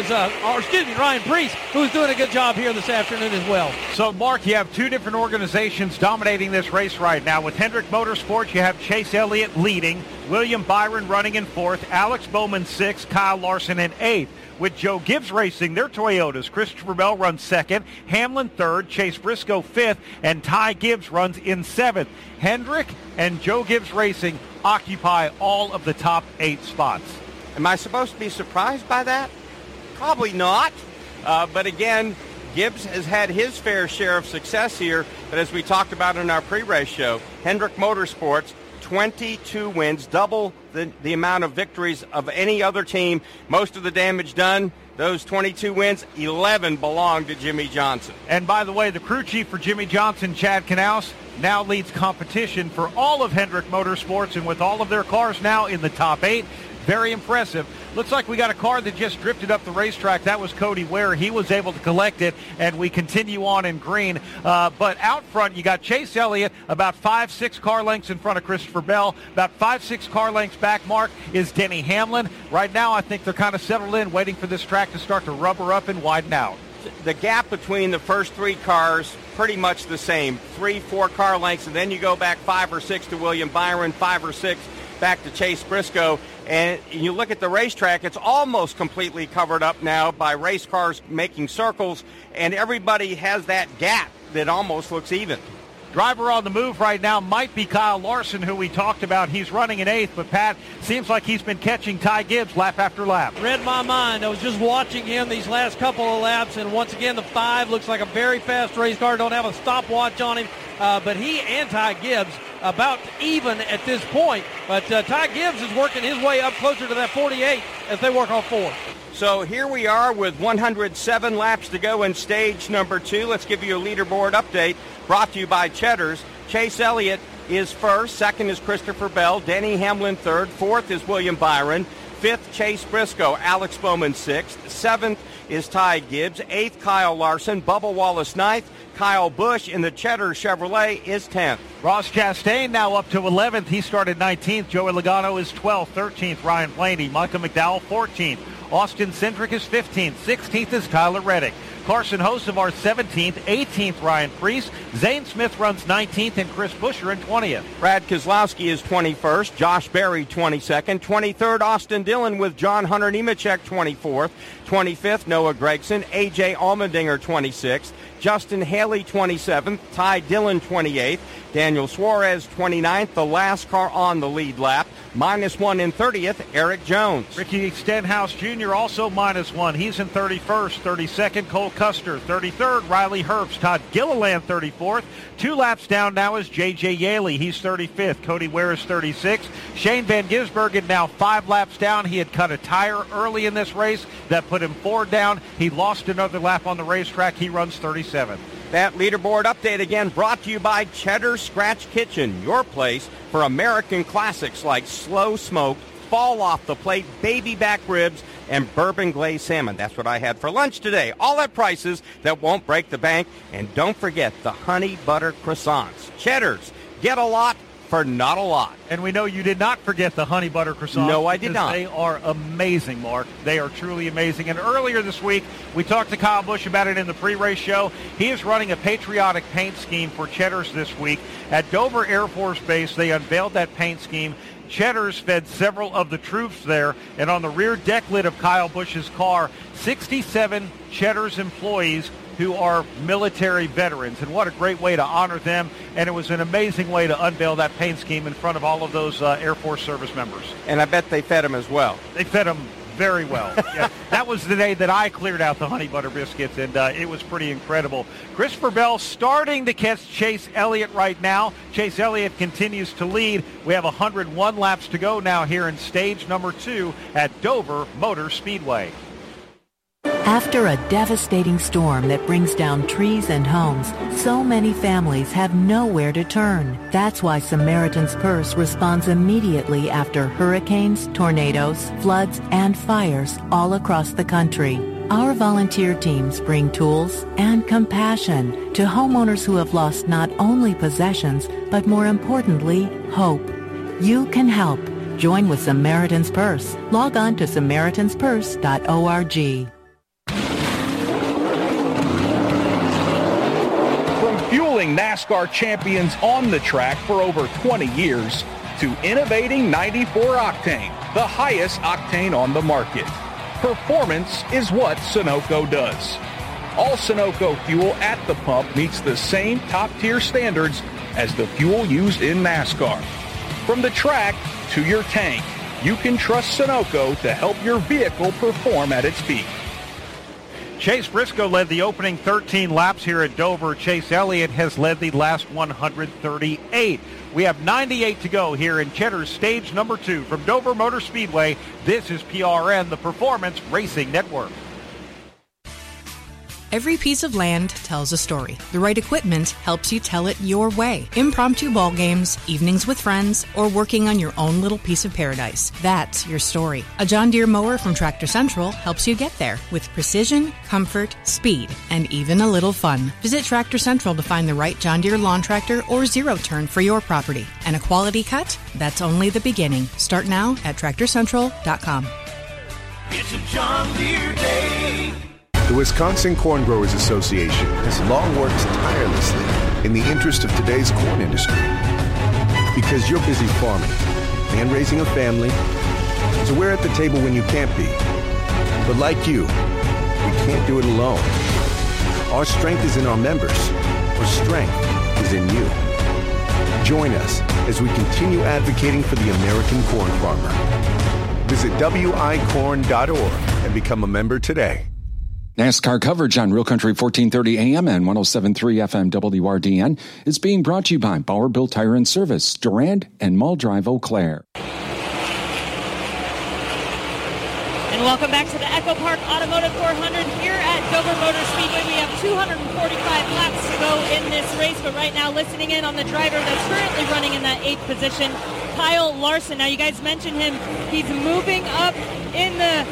Ryan Preece, who's doing a good job here this afternoon as well. So, Mark, you have 2 different organizations dominating this race right now. With Hendrick Motorsports, you have Chase Elliott leading, William Byron running in 4th, Alex Bowman 6th, Kyle Larson in 8th. With Joe Gibbs Racing, their Toyotas, Christopher Bell runs 2nd, Hamlin 3rd, Chase Briscoe 5th, and Ty Gibbs runs in 7th. Hendrick and Joe Gibbs Racing occupy all of the top 8 spots. Am I supposed to be surprised by that? Probably not. But again, Gibbs has had his fair share of success here. But as we talked about in our pre-race show, Hendrick Motorsports, 22 wins, double the amount of victories of any other team. Most of the damage done. Those 22 wins, 11 belong to Jimmy Johnson. And by the way, the crew chief for Jimmy Johnson, Chad Knaus, now leads competition for all of Hendrick Motorsports, and with all of their cars now in the top 8, very impressive. Looks like we got a car that just drifted up the racetrack. That was Cody Ware. He was able to collect it, and we continue on in green. But out front, you got Chase Elliott about 5-6 car lengths in front of Christopher Bell. About 5-6 car lengths back, Mark, is Denny Hamlin. Right now, I think they're kind of settled in, waiting for this track to start to rubber up and widen out. The gap between the first 3 cars, pretty much the same. 3-4 car lengths, and then you go back 5 or 6 to William Byron, 5 or 6 back to Chase Briscoe. And you look at the racetrack, it's almost completely covered up now by race cars making circles, and everybody has that gap that almost looks even. Driver on the move right now might be Kyle Larson, who we talked about. He's running in 8th, but Pat, seems like he's been catching Ty Gibbs lap after lap. Read my mind. I was just watching him these last couple of laps, and once again, the 5 looks like a very fast race car. Don't have a stopwatch on him, but he and Ty Gibbs about even at this point. But Ty Gibbs is working his way up closer to that 48 as they work on 4. So here we are with 107 laps to go in stage number 2. Let's give you a leaderboard update brought to you by Cheddar's. Chase Elliott is 1st. 2nd is Christopher Bell. Denny Hamlin 3rd. 4th is William Byron. 5th, Chase Briscoe. Alex Bowman 6th. 7th, is Ty Gibbs. 8th, Kyle Larson. Bubba Wallace 9th. Kyle Busch in the Cheddar Chevrolet is 10th. Ross Chastain now up to 11th. He started 19th. Joey Logano is 12th. 13th, Ryan Blaney. Micah McDowell, 14th. Austin Cindric is 15th. 16th is Tyler Reddick. Carson Hocevar 17th, 18th Ryan Preece. Zane Smith runs 19th and Chris Buescher in 20th. Brad Keselowski is 21st, Josh Berry 22nd, 23rd Austin Dillon with John Hunter Nemechek 24th, 25th Noah Gragson, AJ Allmendinger 26th, Justin Haley 27th, Ty Dillon 28th, Daniel Suarez 29th, the last car on the lead lap. -1 in 30th, Eric Jones. Ricky Stenhouse Jr. also -1. He's in 31st. 32nd, Cole Custer. 33rd, Riley Herbst. Todd Gilliland, 34th. 2 laps down now is J.J. Yaley. He's 35th. Cody Ware is 36th. Shane Van Gisbergen now 5 laps down. He had cut a tire early in this race that put him 4 down. He lost another lap on the racetrack. He runs 37th. That leaderboard update again brought to you by Cheddar Scratch Kitchen, your place for American classics like slow smoked, fall off the plate, baby back ribs, and bourbon glazed salmon. That's what I had for lunch today. All at prices that won't break the bank. And don't forget the honey butter croissants. Cheddar's, get a lot for not a lot. And we know you did not forget the honey butter croissants. No, I did not. They are amazing, Mark. They are truly amazing. And earlier this week, we talked to Kyle Busch about it in the pre-race show. He is running a patriotic paint scheme for Cheddar's this week. At Dover Air Force Base, they unveiled that paint scheme. Cheddar's fed several of the troops there, and on the rear deck lid of Kyle Busch's car, 67 Cheddar's employees who are military veterans, and what a great way to honor them. And it was an amazing way to unveil that paint scheme in front of all of those Air Force service members. And I bet they fed them as well. They fed them very well. Yeah, that was the day that I cleared out the honey butter biscuits, and it was pretty incredible. Christopher Bell starting to catch Chase Elliott right now. Chase Elliott continues to lead. We have 101 laps to go now here in stage number 2 at Dover Motor Speedway. After a devastating storm that brings down trees and homes, so many families have nowhere to turn. That's why Samaritan's Purse responds immediately after hurricanes, tornadoes, floods, and fires all across the country. Our volunteer teams bring tools and compassion to homeowners who have lost not only possessions, but more importantly, hope. You can help. Join with Samaritan's Purse. Log on to SamaritansPurse.org. Fueling NASCAR champions on the track for over 20 years to innovating 94 Octane, the highest octane on the market. Performance is what Sunoco does. All Sunoco fuel at the pump meets the same top-tier standards as the fuel used in NASCAR. From the track to your tank, you can trust Sunoco to help your vehicle perform at its peak. Chase Briscoe led the opening 13 laps here at Dover. Chase Elliott has led the last 138. We have 98 to go here in Cheddar's stage number 2 from Dover Motor Speedway. This is PRN, the Performance Racing Network. Every piece of land tells a story. The right equipment helps you tell it your way. Impromptu ball games, evenings with friends, or working on your own little piece of paradise. That's your story. A John Deere mower from Tractor Central helps you get there with precision, comfort, speed, and even a little fun. Visit Tractor Central to find the right John Deere lawn tractor or zero-turn for your property. And a quality cut? That's only the beginning. Start now at TractorCentral.com. It's a John Deere day. The Wisconsin Corn Growers Association has long worked tirelessly in the interest of today's corn industry. Because you're busy farming and raising a family, so we're at the table when you can't be. But like you, we can't do it alone. Our strength is in our members. Our strength is in you. Join us as we continue advocating for the American corn farmer. Visit wicorn.org and become a member today. NASCAR coverage on Real Country 1430 AM and 107.3 FM WRDN is being brought to you by Bauer Built Tire and Service, Durand and Mull Drive, Eau Claire. And welcome back to the Echo Park Automotive 400 here at Dover Motor Speedway. We have 245 laps to go in this race, but right now listening in on the driver that's currently running in that 8th position, Kyle Larson. Now you guys mentioned him. He's moving up in the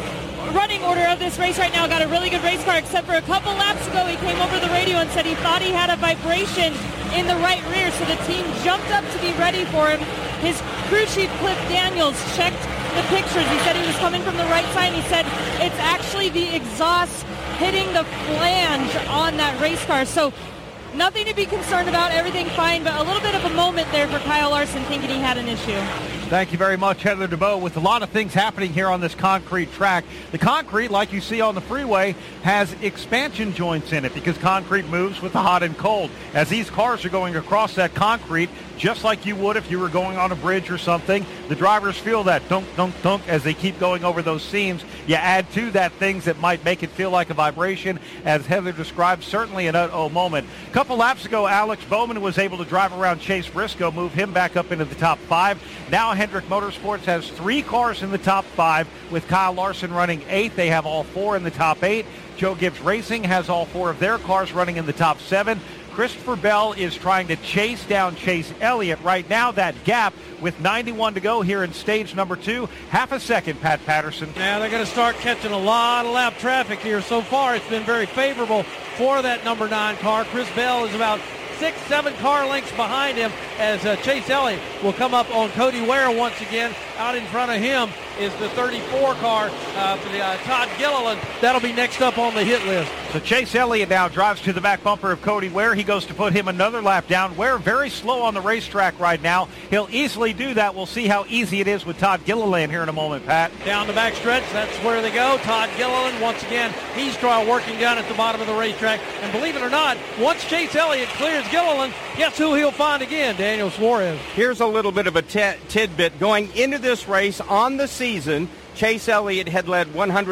running order of this race right now. Got a really good race car, except for a couple laps ago he came over the radio and said he thought he had a vibration in the right rear, so the team jumped up to be ready for him. His crew chief, Cliff Daniels, checked the pictures. He said he was coming from the right side, and he said it's actually the exhaust hitting the flange on that race car. So nothing to be concerned about, everything fine, but a little bit of a moment there for Kyle Larson thinking he had an issue. Thank you very much, Heather DeBow. With a lot of things happening here on this concrete track, the concrete, like you see on the freeway, has expansion joints in it because concrete moves with the hot and cold. As these cars are going across that concrete, just like you would if you were going on a bridge or something, the drivers feel that dunk, dunk, dunk as they keep going over those seams. You add to that things that might make it feel like a vibration, as Heather described, certainly an uh-oh moment. A couple laps ago, Alex Bowman was able to drive around Chase Briscoe, move him back up into the top 5. Now Hendrick Motorsports has 3 cars in the top 5, with Kyle Larson running 8th. They have all 4 in the top 8. Joe Gibbs Racing has all 4 of their cars running in the top 7. Christopher Bell is trying to chase down Chase Elliott. Right now, that gap with 91 to go here in stage number 2. Half a second, Pat Patterson. Now they're going to start catching a lot of lap traffic here. So far, it's been very favorable for that number 9 car. Chris Bell is about 6-7 car lengths behind him as Chase Elliott will come up on Cody Ware once again. Out in front of him is the 34 car for the Todd Gilliland. That'll be next up on the hit list. So Chase Elliott now drives to the back bumper of Cody Ware. He goes to put him another lap down. Ware very slow on the racetrack right now. He'll easily do that. We'll see how easy it is with Todd Gilliland here in a moment, Pat. Down the back stretch, that's where they go. Todd Gilliland, once again, he's working down at the bottom of the racetrack. And believe it or not, once Chase Elliott clears Gilliland, guess who he'll find again? Daniel Suarez. Here's a little bit of a tidbit. Going into this race on the season, Chase Elliott had led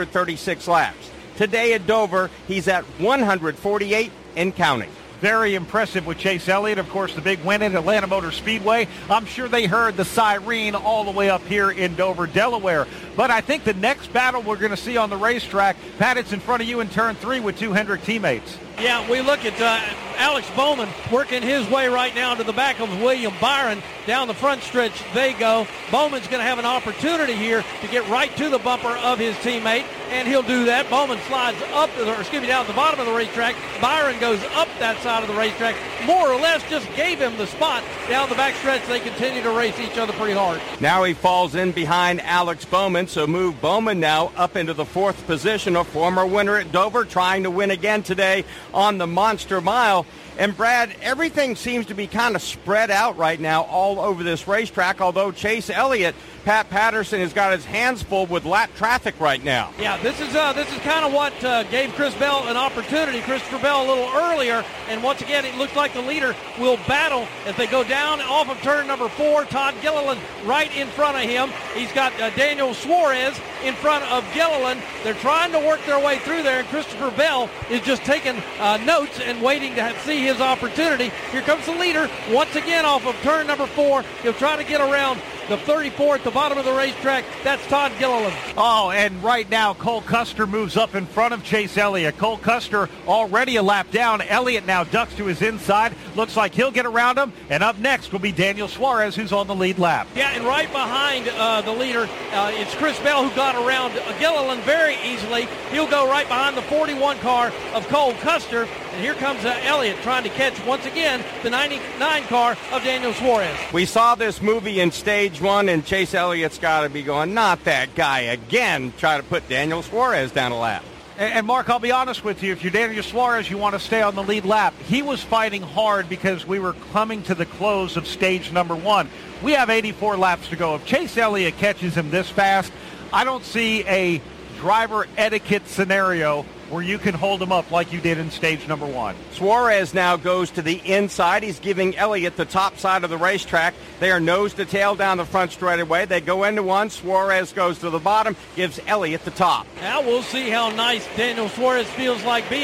136 laps. Today at Dover, he's at 148 and counting. Very impressive with Chase Elliott. Of course, the big win at Atlanta Motor Speedway. I'm sure they heard the siren all the way up here in Dover, Delaware. But I think the next battle we're going to see on the racetrack, Pat, it's in front of you in turn 3 with 2 Hendrick teammates. Yeah, we look at Alex Bowman working his way right now to the back of William Byron. Down the front stretch they go. Bowman's going to have an opportunity here to get right to the bumper of his teammate, and he'll do that. Bowman slides up, down at the bottom of the racetrack. Byron goes up that side of the racetrack, more or less just gave him the spot. Down the back stretch, they continue to race each other pretty hard. Now he falls in behind Alex Bowman, so move Bowman now up into the 4th position, a former winner at Dover, trying to win again today on the Monster Mile. And Brad, everything seems to be kind of spread out right now all over this racetrack, although Chase Elliott, Pat Patterson, has got his hands full with lap traffic right now. Yeah, this is kind of what gave Chris Bell an opportunity. Christopher Bell a little earlier, and once again it looks like the leader will battle as they go down off of turn number 4. Todd Gilliland right in front of him. He's got Daniel Suarez in front of Gilliland. They're trying to work their way through there, and Christopher Bell is just taking notes and waiting to see his opportunity. Here comes the leader once again off of turn number 4. He'll try to get around the 34 at the bottom of the racetrack. That's Todd Gilliland. Oh, and right now Cole Custer moves up in front of Chase Elliott. Cole Custer already a lap down. Elliott now ducks to his inside. Looks like he'll get around him. And up next will be Daniel Suarez, who's on the lead lap. Yeah, and right behind the leader, it's Chris Bell, who got around Gilliland very easily. He'll go right behind the 41 car of Cole Custer. And here comes Elliott trying to catch, once again, the 99 car of Daniel Suarez. We saw this movie in stage 1, and Chase Elliott's got to be going, not that guy again, try to put Daniel Suarez down a lap. And Mark, I'll be honest with you, if you're Daniel Suarez, you want to stay on the lead lap. He was fighting hard because we were coming to the close of stage number 1. We have 84 laps to go. If Chase Elliott catches him this fast, I don't see a driver etiquette scenario where you can hold him up like you did in stage number 1. Suarez now goes to the inside. He's giving Elliott the top side of the racetrack. They are nose to tail down the front straightaway. They go into one. Suarez goes to the bottom, gives Elliott the top. Now we'll see how nice Daniel Suarez feels like being.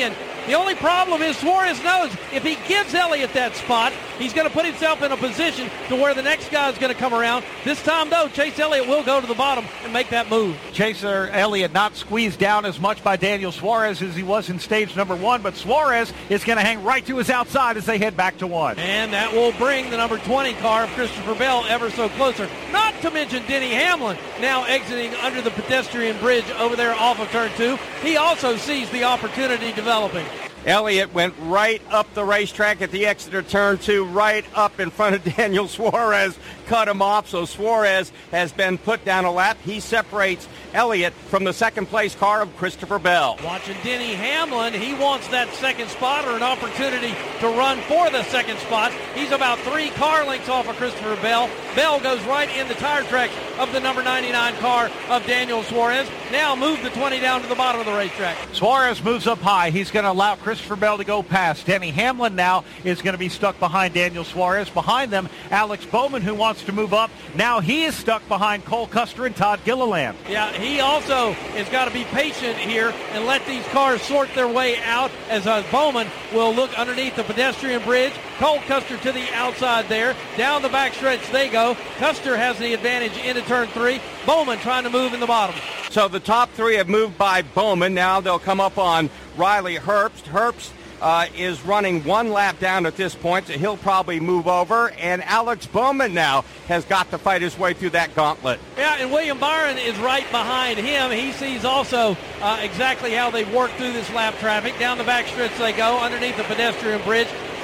The only problem is Suarez knows if he gives Elliott that spot, he's going to put himself in a position to where the next guy is going to come around. This time, though, Chase Elliott will go to the bottom and make that move. Chaser Elliott not squeezed down as much by Daniel Suarez as he was in stage number 1, but Suarez is going to hang right to his outside as they head back to 1. And that will bring the number 20 car of Christopher Bell ever so closer. Not to mention Denny Hamlin now exiting under the pedestrian bridge over there off of turn 2. He also sees the opportunity developing. Elliott went right up the racetrack at the Exeter turn 2, right up in front of Daniel Suarez, cut him off. So Suarez has been put down a lap. He separates Elliott from the second place car of Christopher Bell. Watching Denny Hamlin, he wants that second spot or an opportunity to run for the second spot. He's about 3 car lengths off of Christopher Bell. Bell goes right in the tire tracks of the number 99 car of Daniel Suarez. Now move the 20 down to the bottom of the racetrack. Suarez moves up high. He's going to allow Christopher Bell to go past. Denny Hamlin now is going to be stuck behind Daniel Suarez. Behind them, Alex Bowman, who wants to move up. Now he is stuck behind Cole Custer and Todd Gilliland. Yeah, he also has got to be patient here and let these cars sort their way out as Bowman will look underneath the pedestrian bridge. Cole Custer to the outside there. Down the backstretch they go. Custer has the advantage into turn 3. Bowman trying to move in the bottom. So the top 3 have moved by Bowman. Now they'll come up on Riley Herbst. Herbst is running 1 lap down at this point, so he'll probably move over. And Alex Bowman now has got to fight his way through that gauntlet. Yeah, and William Byron is right behind him. He sees also exactly how they've worked through this lap traffic. Down the backstretch they go, underneath the pedestrian bridge.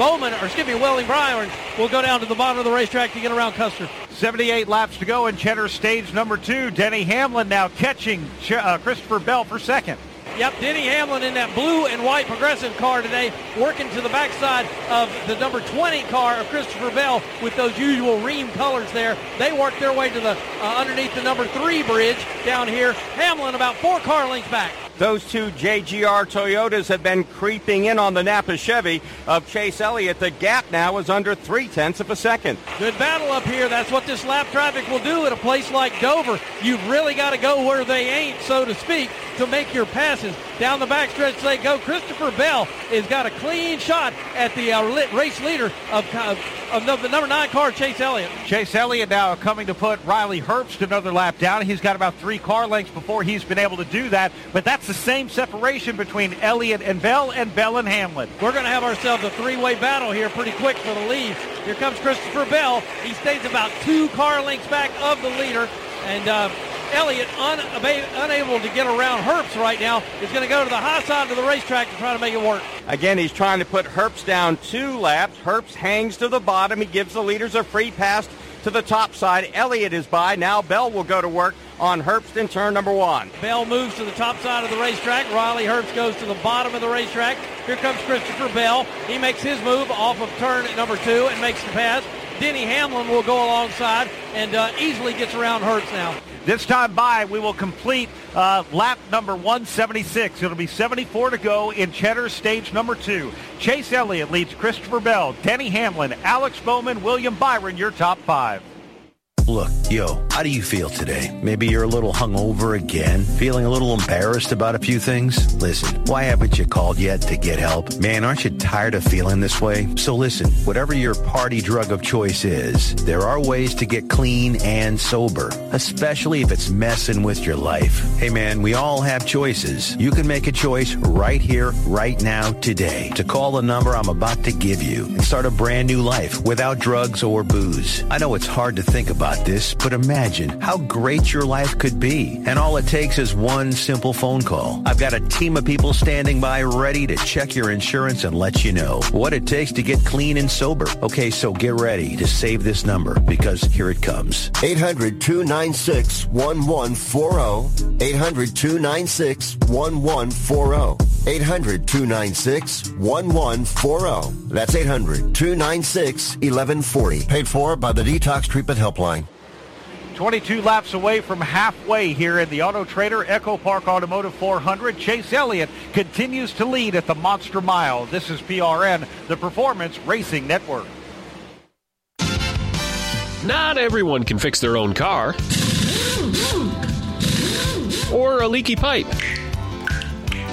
William Byron will go down to the bottom of the racetrack to get around Custer. 78 laps to go in Cheddar stage number 2. Denny Hamlin now catching Christopher Bell for second. Yep, Denny Hamlin in that blue and white Progressive car today, working to the backside of the number 20 car of Christopher Bell with those usual ream colors there. They work their way to the underneath the number 3 bridge down here. Hamlin about 4 car lengths back. Those 2 JGR Toyotas have been creeping in on the Napa Chevy of Chase Elliott. The gap now is under 0.3 of a second. Good battle up here. That's what this lap traffic will do at a place like Dover. You've really got to go where they ain't, so to speak, to make your passes. Down the backstretch they go. Christopher Bell has got a clean shot at the race leader of the number 9 car, Chase Elliott. Chase Elliott now coming to put Riley Herbst another lap down. He's got about 3 car lengths before he's been able to do that, but that's the same separation between Elliott and Bell and Hamlin. We're going to have ourselves a 3-way battle here pretty quick for the lead. Here comes Christopher Bell. He stays about 2 car lengths back of the leader, and Elliott, unable to get around Herbst right now, is going to go to the high side of the racetrack to try to make it work. Again, he's trying to put Herbst down 2 laps. Herbst hangs to the bottom. He gives the leaders a free pass to the top side. Elliott is by. Now Bell will go to work on Herbst in turn number 1. Bell moves to the top side of the racetrack. Riley Herbst goes to the bottom of the racetrack. Here comes Christopher Bell. He makes his move off of turn number 2 and makes the pass. Denny Hamlin will go alongside and easily gets around Herbst now. This time by, we will complete lap number 176. It'll be 74 to go in Cheddar stage number 2. Chase Elliott leads Christopher Bell, Denny Hamlin, Alex Bowman, William Byron, your top 5. Look, how do you feel today? Maybe you're a little hungover again, feeling a little embarrassed about a few things? Listen, why haven't you called yet to get help? Man, aren't you tired of feeling this way? So listen, whatever your party drug of choice is, there are ways to get clean and sober, especially if it's messing with your life. Hey man, we all have choices. You can make a choice right here, right now, today, to call the number I'm about to give you and start a brand new life without drugs or booze. I know it's hard to think about this, but imagine how great your life could be. And all it takes is one simple phone call. I've got a team of people standing by ready to check your insurance and let you know what it takes to get clean and sober. Okay, so get ready to save this number because here it comes. 800-296-1140. 800-296-1140. 800-296-1140. That's 800-296-1140. Paid for by the Detox Treatment Helpline. 22 laps away from halfway here in the Auto Trader Echo Park Automotive 400. Chase Elliott continues to lead at the Monster Mile. This is PRN, the Performance Racing Network. Not everyone can fix their own car or a leaky pipe.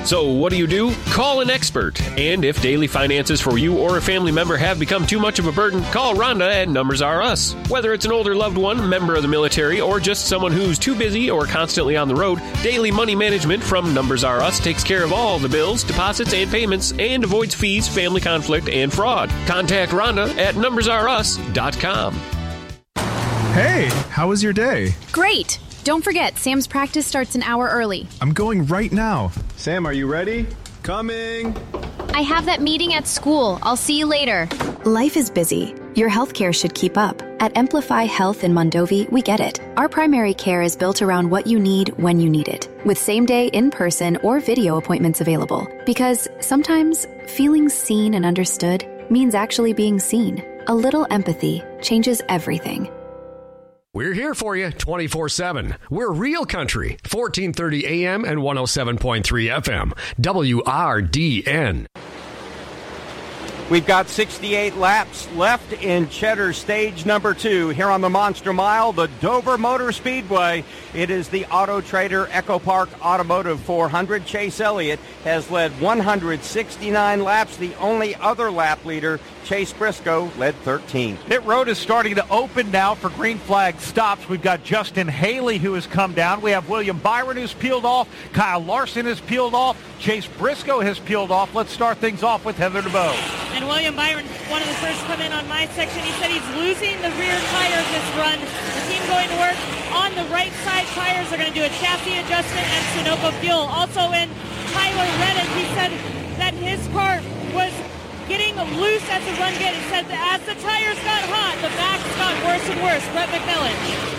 So what do? Call an expert. And if daily finances for you or a family member have become too much of a burden, call Rhonda at Numbers R Us. Whether it's an older loved one, member of the military, or just someone who's too busy or constantly on the road, Daily Money Management from Numbers R Us takes care of all the bills, deposits, and payments and avoids fees, family conflict, and fraud. Contact Rhonda at numbersrus.com. Hey, how was your day? Great. Don't forget, Sam's practice starts an hour early. I'm going right now. Sam, are you ready? Coming. I have that meeting at school. I'll see you later. Life is busy. Your healthcare should keep up. At Amplify Health in Mondovi, we get it. Our primary care is built around what you need when you need it, with same-day, in-person, or video appointments available. Because sometimes feeling seen and understood means actually being seen. A little empathy changes everything. We're here for you 24/7. We're Real Country, 1430 AM and 107.3 FM, WRDN. We've got 68 laps left in Cheddar Stage number 2 here on the Monster Mile, the Dover Motor Speedway. It is the Auto Trader Echo Park Automotive 400. Chase Elliott has led 169 laps. The only other lap leader, Chase Briscoe, led 13. Pit road is starting to open now for green flag stops. We've got Justin Haley who has come down. We have William Byron who's peeled off. Kyle Larson has peeled off. Chase Briscoe has peeled off. Let's start things off with Heather DeBow. And William Byron, one of the first to come in on my section, he said he's losing the rear tires this run. The team going to work on the right side tires. They're going to do a chassis adjustment and Sunoco fuel. Also in Tyler Reddick, he said that his car was getting loose as the run get. He said that as the tires got hot, the backs got worse and worse. Brett McMillan.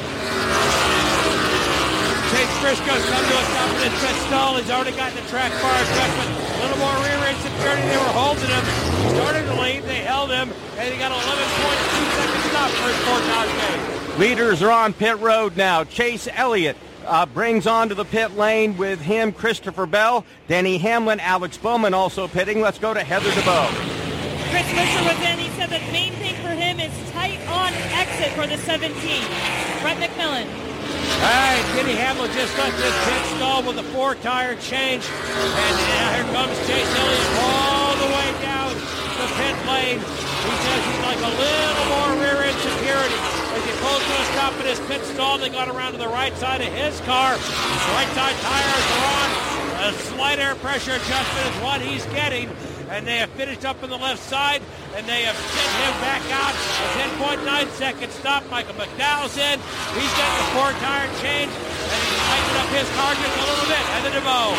Chase Briscoe's come to a stop in his pit stall. He's already gotten the track bar adjustment. A little more rear end security. They were holding him. He started to leave. They held him. And he got 11.2 second stop for his 4,000. Leaders are on pit road now. Chase Elliott brings onto the pit lane with him Christopher Bell, Denny Hamlin, Alex Bowman also pitting. Let's go to Heather DeBow. Chris Fisher was in. He said the main thing for him is tight on exit for the 17. Brett McMillan. All right, Denny Hamlin just left this pit stall with a 4-tire change. And here comes Chase Elliott all the way down the pit lane. He says he'd like a little more rear end security. As he pulls to a stop at his pit stall, they got around to the right side of his car. Right side tires are on. A slight air pressure adjustment is what he's getting. And they have finished up on the left side, and they have sent him back out. A 10.9 second stop. Michael McDowell's in. He's getting the 4-tire change, and he's lighting up his car just a little bit. And the DeVoe.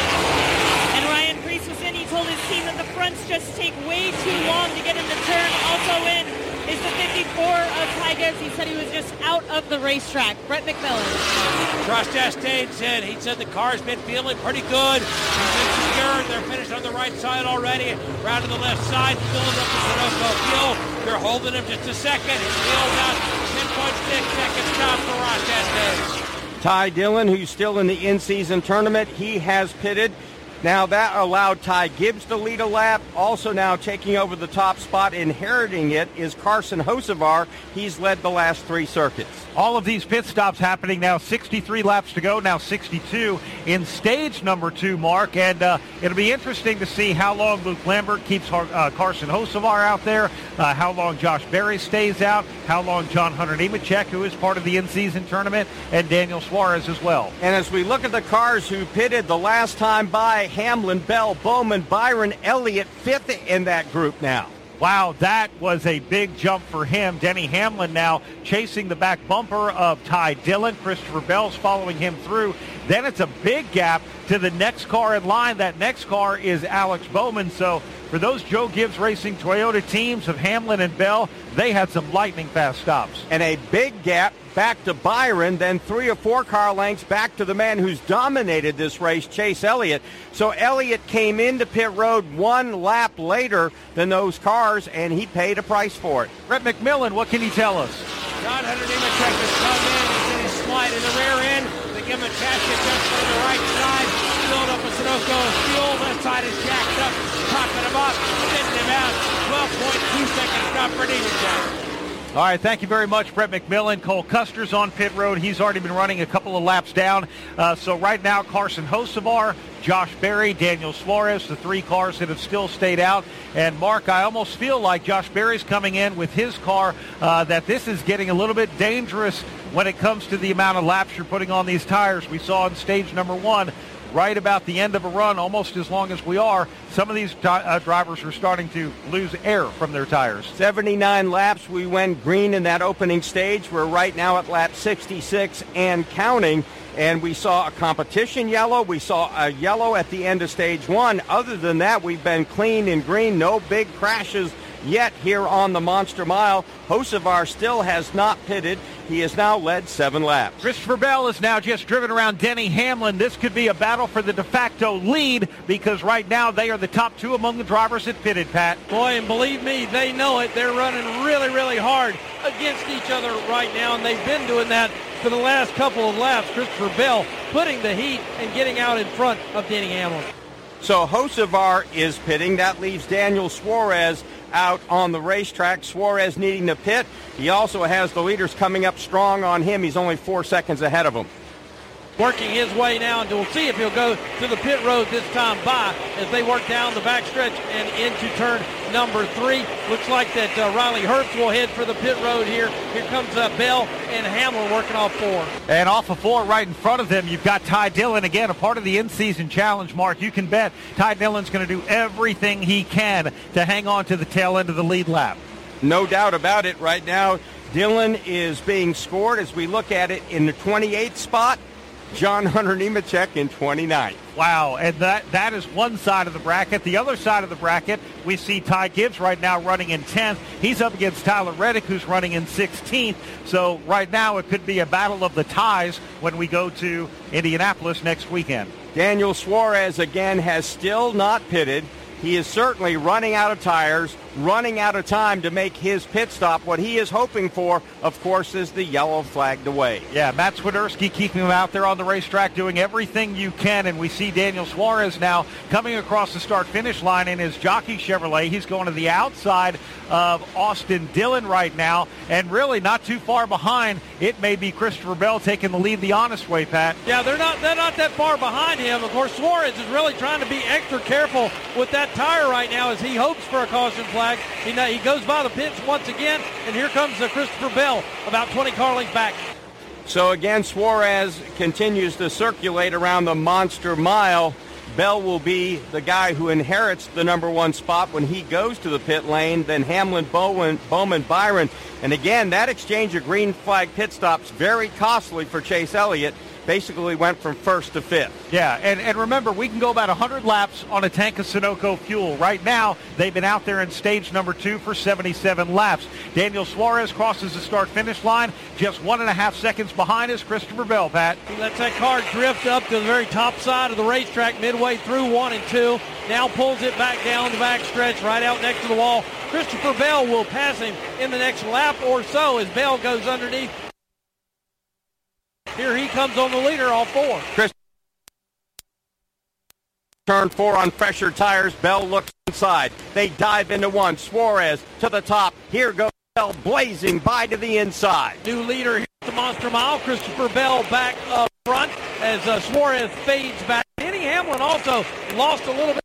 And Ryan Preece was in. He told his team that the fronts just take way too long to get him to turn. Also in is the 54 of Ty Gibbs. He said he was just out of the racetrack. Brett McMillan. Josh Chastain said he said the car's been feeling pretty good. He's been secure. They're finished on the right side already. Round to the left side, filling up the Sunoco fuel. They're holding him just a second. He's filled out 10.6 second stop for Ross Chastain. Ty Dillon, who's still in the in-season tournament, he has pitted. Now that allowed Ty Gibbs to lead a lap. Also now taking over the top spot, inheriting it, is Carson Hocevar. He's led the last 3 circuits. All of these pit stops happening now. 63 laps to go, now 62 in stage number 2, Mark. And it'll be interesting to see how long Luke Lambert keeps Carson Hocevar out there, how long Josh Berry stays out, how long John Hunter Nemechek, who is part of the in-season tournament, and Daniel Suarez as well. And as we look at the cars who pitted the last time by, Hamlin, Bell, Bowman, Byron, Elliott, 5th in that group now. Wow, that was a big jump for him. Denny Hamlin now chasing the back bumper of Ty Dillon. Christopher Bell's following him through. Then it's a big gap to the next car in line. That next car is Alex Bowman. So for those Joe Gibbs Racing Toyota teams of Hamlin and Bell, they had some lightning fast stops. And a big gap back to Byron, then 3 or 4 car lengths back to the man who's dominated this race, Chase Elliott. So Elliott came into pit road 1 lap later than those cars, and he paid a price for it. Brett McMillan, what can he tell us? John Hunter Nemechek has come in. He's in his slide in the rear end. They give him a chassis adjustment on the right side. Filled up with Sunoco fuel. Left side is jacked up. Popping him up. Sending him out. 12.2 second stop for Nemechek. All right, thank you very much, Brett McMillan. Cole Custer's on pit road. He's already been running a couple of laps down. So right now, Carson Hocevar, Josh Berry, Daniel Suarez, the 3 cars that have still stayed out. And, Mark, I almost feel like Josh Berry's coming in with his car, that this is getting a little bit dangerous when it comes to the amount of laps you're putting on these tires. We saw in stage number 1, right about the end of a run, almost as long as we are, some of these drivers are starting to lose air from their tires. 79 laps. We went green in that opening stage. We're right now at lap 66 and counting. And we saw a competition yellow. We saw a yellow at the end of stage 1. Other than that, we've been clean in green. No big crashes yet here on the Monster Mile. Hocevar still has not pitted. He has now led 7 laps. Christopher Bell is now just driven around Denny Hamlin. This could be a battle for the de facto lead because right now they are the top 2 among the drivers that pitted, Pat. Boy, and believe me, they know it. They're running really, really hard against each other right now, and they've been doing that for the last couple of laps. Christopher Bell putting the heat and getting out in front of Denny Hamlin. So Hocevar is pitting. That leaves Daniel Suarez out on the racetrack. Suarez needing to pit. He also has the leaders coming up strong on him. He's only 4 seconds ahead of him. Working his way now, and we'll see if he'll go to the pit road this time by as they work down the backstretch and into turn number 3. Looks like that Riley Herbst will head for the pit road here. Here comes Bell and Hamlin working off 4. And off of 4 right in front of them, you've got Ty Dillon. Again, a part of the in-season challenge, Mark. You can bet Ty Dillon's going to do everything he can to hang on to the tail end of the lead lap. No doubt about it. Right now, Dillon is being scored as we look at it in the 28th spot. John Hunter Nemechek in 29th. Wow, and that is one side of the bracket. The other side of the bracket, we see Ty Gibbs right now running in 10th. He's up against Tyler Reddick, who's running in 16th. So right now it could be a battle of the ties when we go to Indianapolis next weekend. Daniel Suarez, again, has still not pitted. He is certainly running out of tires, running out of time to make his pit stop. What he is hoping for, of course, is the yellow flagged away. Yeah, Matt Swiderski keeping him out there on the racetrack, doing everything you can. And we see Daniel Suarez now coming across the start-finish line in his jockey Chevrolet. He's going to the outside of Austin Dillon right now. And really not too far behind, it may be Christopher Bell taking the lead the honest way, Pat. Yeah, they're not that far behind him. Of course, Suarez is really trying to be extra careful with that tire right now as he hopes for a caution flag. He goes by the pits once again, and here comes Christopher Bell about 20 car lengths back. So again, Suarez continues to circulate around the Monster Mile. Bell will be the guy who inherits the number 1 spot when he goes to the pit lane. Then Hamlin, Bowman, Byron. And again, that exchange of green flag pit stops, very costly for Chase Elliott. Basically went from 1st to 5th. Yeah, and remember, we can go about 100 laps on a tank of Sunoco fuel. Right now, they've been out there in stage number 2 for 77 laps. Daniel Suarez crosses the start-finish line, just 1.5 seconds behind is Christopher Bell, Pat. He lets that car drift up to the very top side of the racetrack midway through 1 and 2. Now pulls it back down the back stretch right out next to the wall. Christopher Bell will pass him in the next lap or so as Bell goes underneath. Here he comes on the leader, all 4. Turn 4 on fresher tires. Bell looks inside. They dive into 1. Suarez to the top. Here goes Bell blazing by to the inside. New leader here at the Monster Mile. Christopher Bell back up front as Suarez fades back. Denny Hamlin also lost a little bit.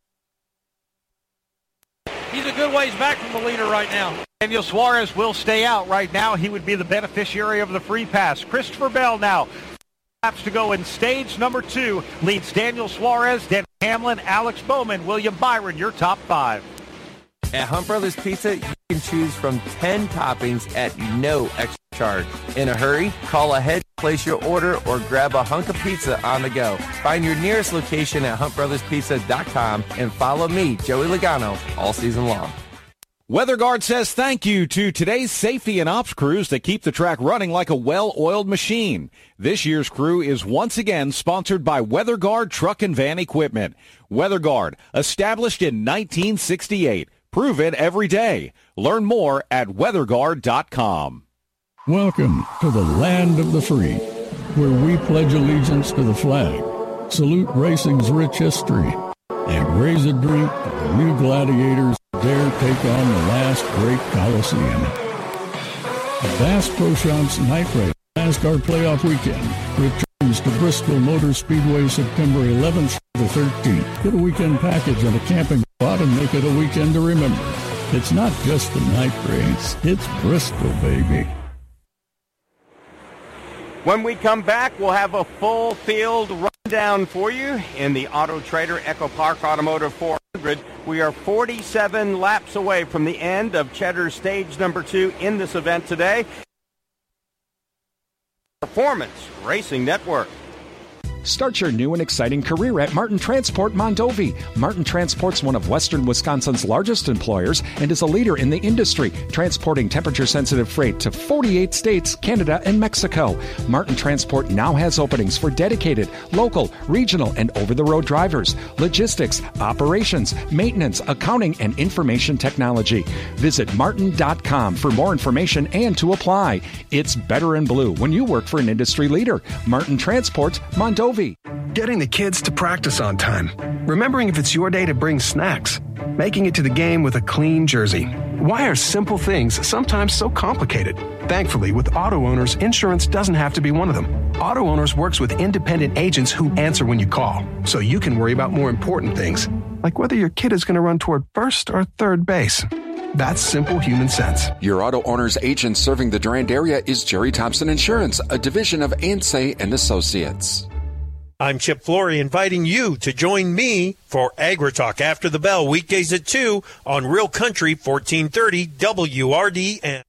He's a good ways back from the leader right now. Daniel Suarez will stay out right now. He would be the beneficiary of the free pass. Christopher Bell now. Laps to go in stage number 2. Leads Daniel Suarez, Denny Hamlin, Alex Bowman, William Byron, your top 5. At Hunt Brothers Pizza, you can choose from 10 toppings at no extra charge. In a hurry, call ahead, place your order, or grab a hunk of pizza on the go. Find your nearest location at huntbrotherspizza.com and follow me, Joey Logano, all season long. WeatherGuard says thank you to today's safety and ops crews that keep the track running like a well-oiled machine. This year's crew is once again sponsored by WeatherGuard Truck and Van Equipment. WeatherGuard, established in 1968. Prove it every day. Learn more at weatherguard.com. Welcome to the land of the free, where we pledge allegiance to the flag, salute racing's rich history, and raise a drink to the new gladiators dare take on the last great Coliseum. Bass Pro Shops Night Race NASCAR Playoff Weekend returns to Bristol Motor Speedway September 11th to 13th. Get a weekend package at a camping spot and make it a weekend to remember. It's not just the night race, it's Bristol, baby. When we come back, we'll have a full field rundown for you in the Auto Trader Echo Park Automotive 400. We are 47 laps away from the end of Cheddar's stage number 2 in this event today. Performance Racing Network. Start your new and exciting career at Martin Transport Mondovi. Martin Transport's one of western Wisconsin's largest employers and is a leader in the industry, transporting temperature-sensitive freight to 48 states, Canada, and Mexico. Martin Transport now has openings for dedicated, local, regional, and over-the-road drivers, logistics, operations, maintenance, accounting, and information technology. Visit martin.com for more information and to apply. It's better in blue when you work for an industry leader. Martin Transport Mondovi. Getting the kids to practice on time. Remembering if it's your day to bring snacks. Making it to the game with a clean jersey. Why are simple things sometimes so complicated? Thankfully, with Auto Owners, insurance doesn't have to be one of them. Auto Owners works with independent agents who answer when you call, so you can worry about more important things, like whether your kid is going to run toward first or third base. That's simple human sense. Your Auto Owner's agent serving the Durand area is Jerry Thompson Insurance, a division of Ansay and Associates. I'm Chip Flory, inviting you to join me for AgriTalk after the bell, weekdays at 2 on Real Country 1430 WRDN.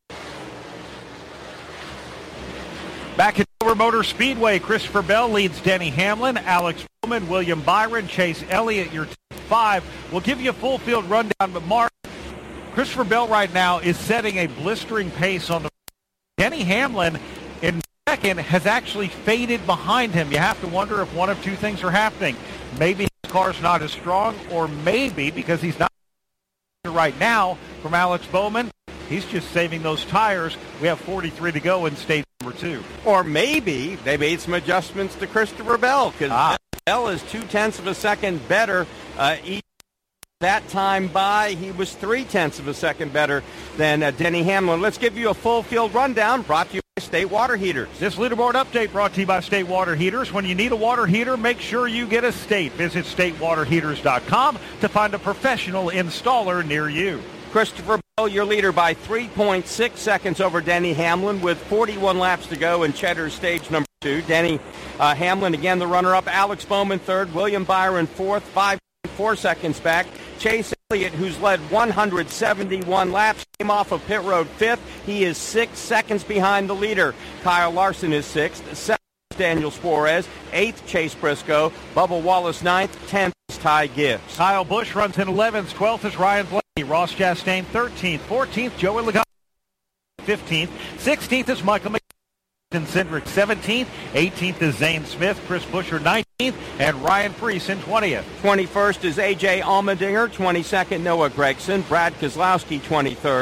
Back at Dover Motor Speedway, Christopher Bell leads Denny Hamlin, Alex Bowman, William Byron, Chase Elliott, your top 5. We'll give you a full field rundown, but Mark, Christopher Bell right now is setting a blistering pace on the Denny Hamlin in second has actually faded behind him. You have to wonder if one of two things are happening. Maybe his car's not as strong, or maybe because he's not right now from Alex Bowman, he's just saving those tires. We have 43 to go in stage number 2. Or maybe they made some adjustments to Christopher Bell, because Bell is 0.2 of a second better each. That time by, he was 0.3 of a second better than Denny Hamlin. Let's give you a full field rundown brought to you by State Water Heaters. This leaderboard update brought to you by State Water Heaters. When you need a water heater, make sure you get a State. Visit statewaterheaters.com to find a professional installer near you. Christopher Bell, your leader by 3.6 seconds over Denny Hamlin with 41 laps to go in Cheddar's stage number 2. Denny Hamlin, again, the runner-up. Alex Bowman, third. William Byron, fourth. 5.4 seconds back. Chase Elliott, who's led 171 laps, came off of pit road 5th. He is 6 seconds behind the leader. Kyle Larson is 6th. 7th is Daniel Suarez. 8th, Chase Briscoe. Bubba Wallace 9th. 10th is Ty Gibbs. Kyle Busch runs in 11th. 12th is Ryan Blaney. Ross Chastain 13th. 14th, Joey Logano 15th. 16th is Michael McDowell. Cindric 17th, 18th is Zane Smith, Chris Buescher 19th, and Ryan Preece in 20th. 21st is A.J. Allmendinger, 22nd Noah Gragson, Brad Keselowski 23rd.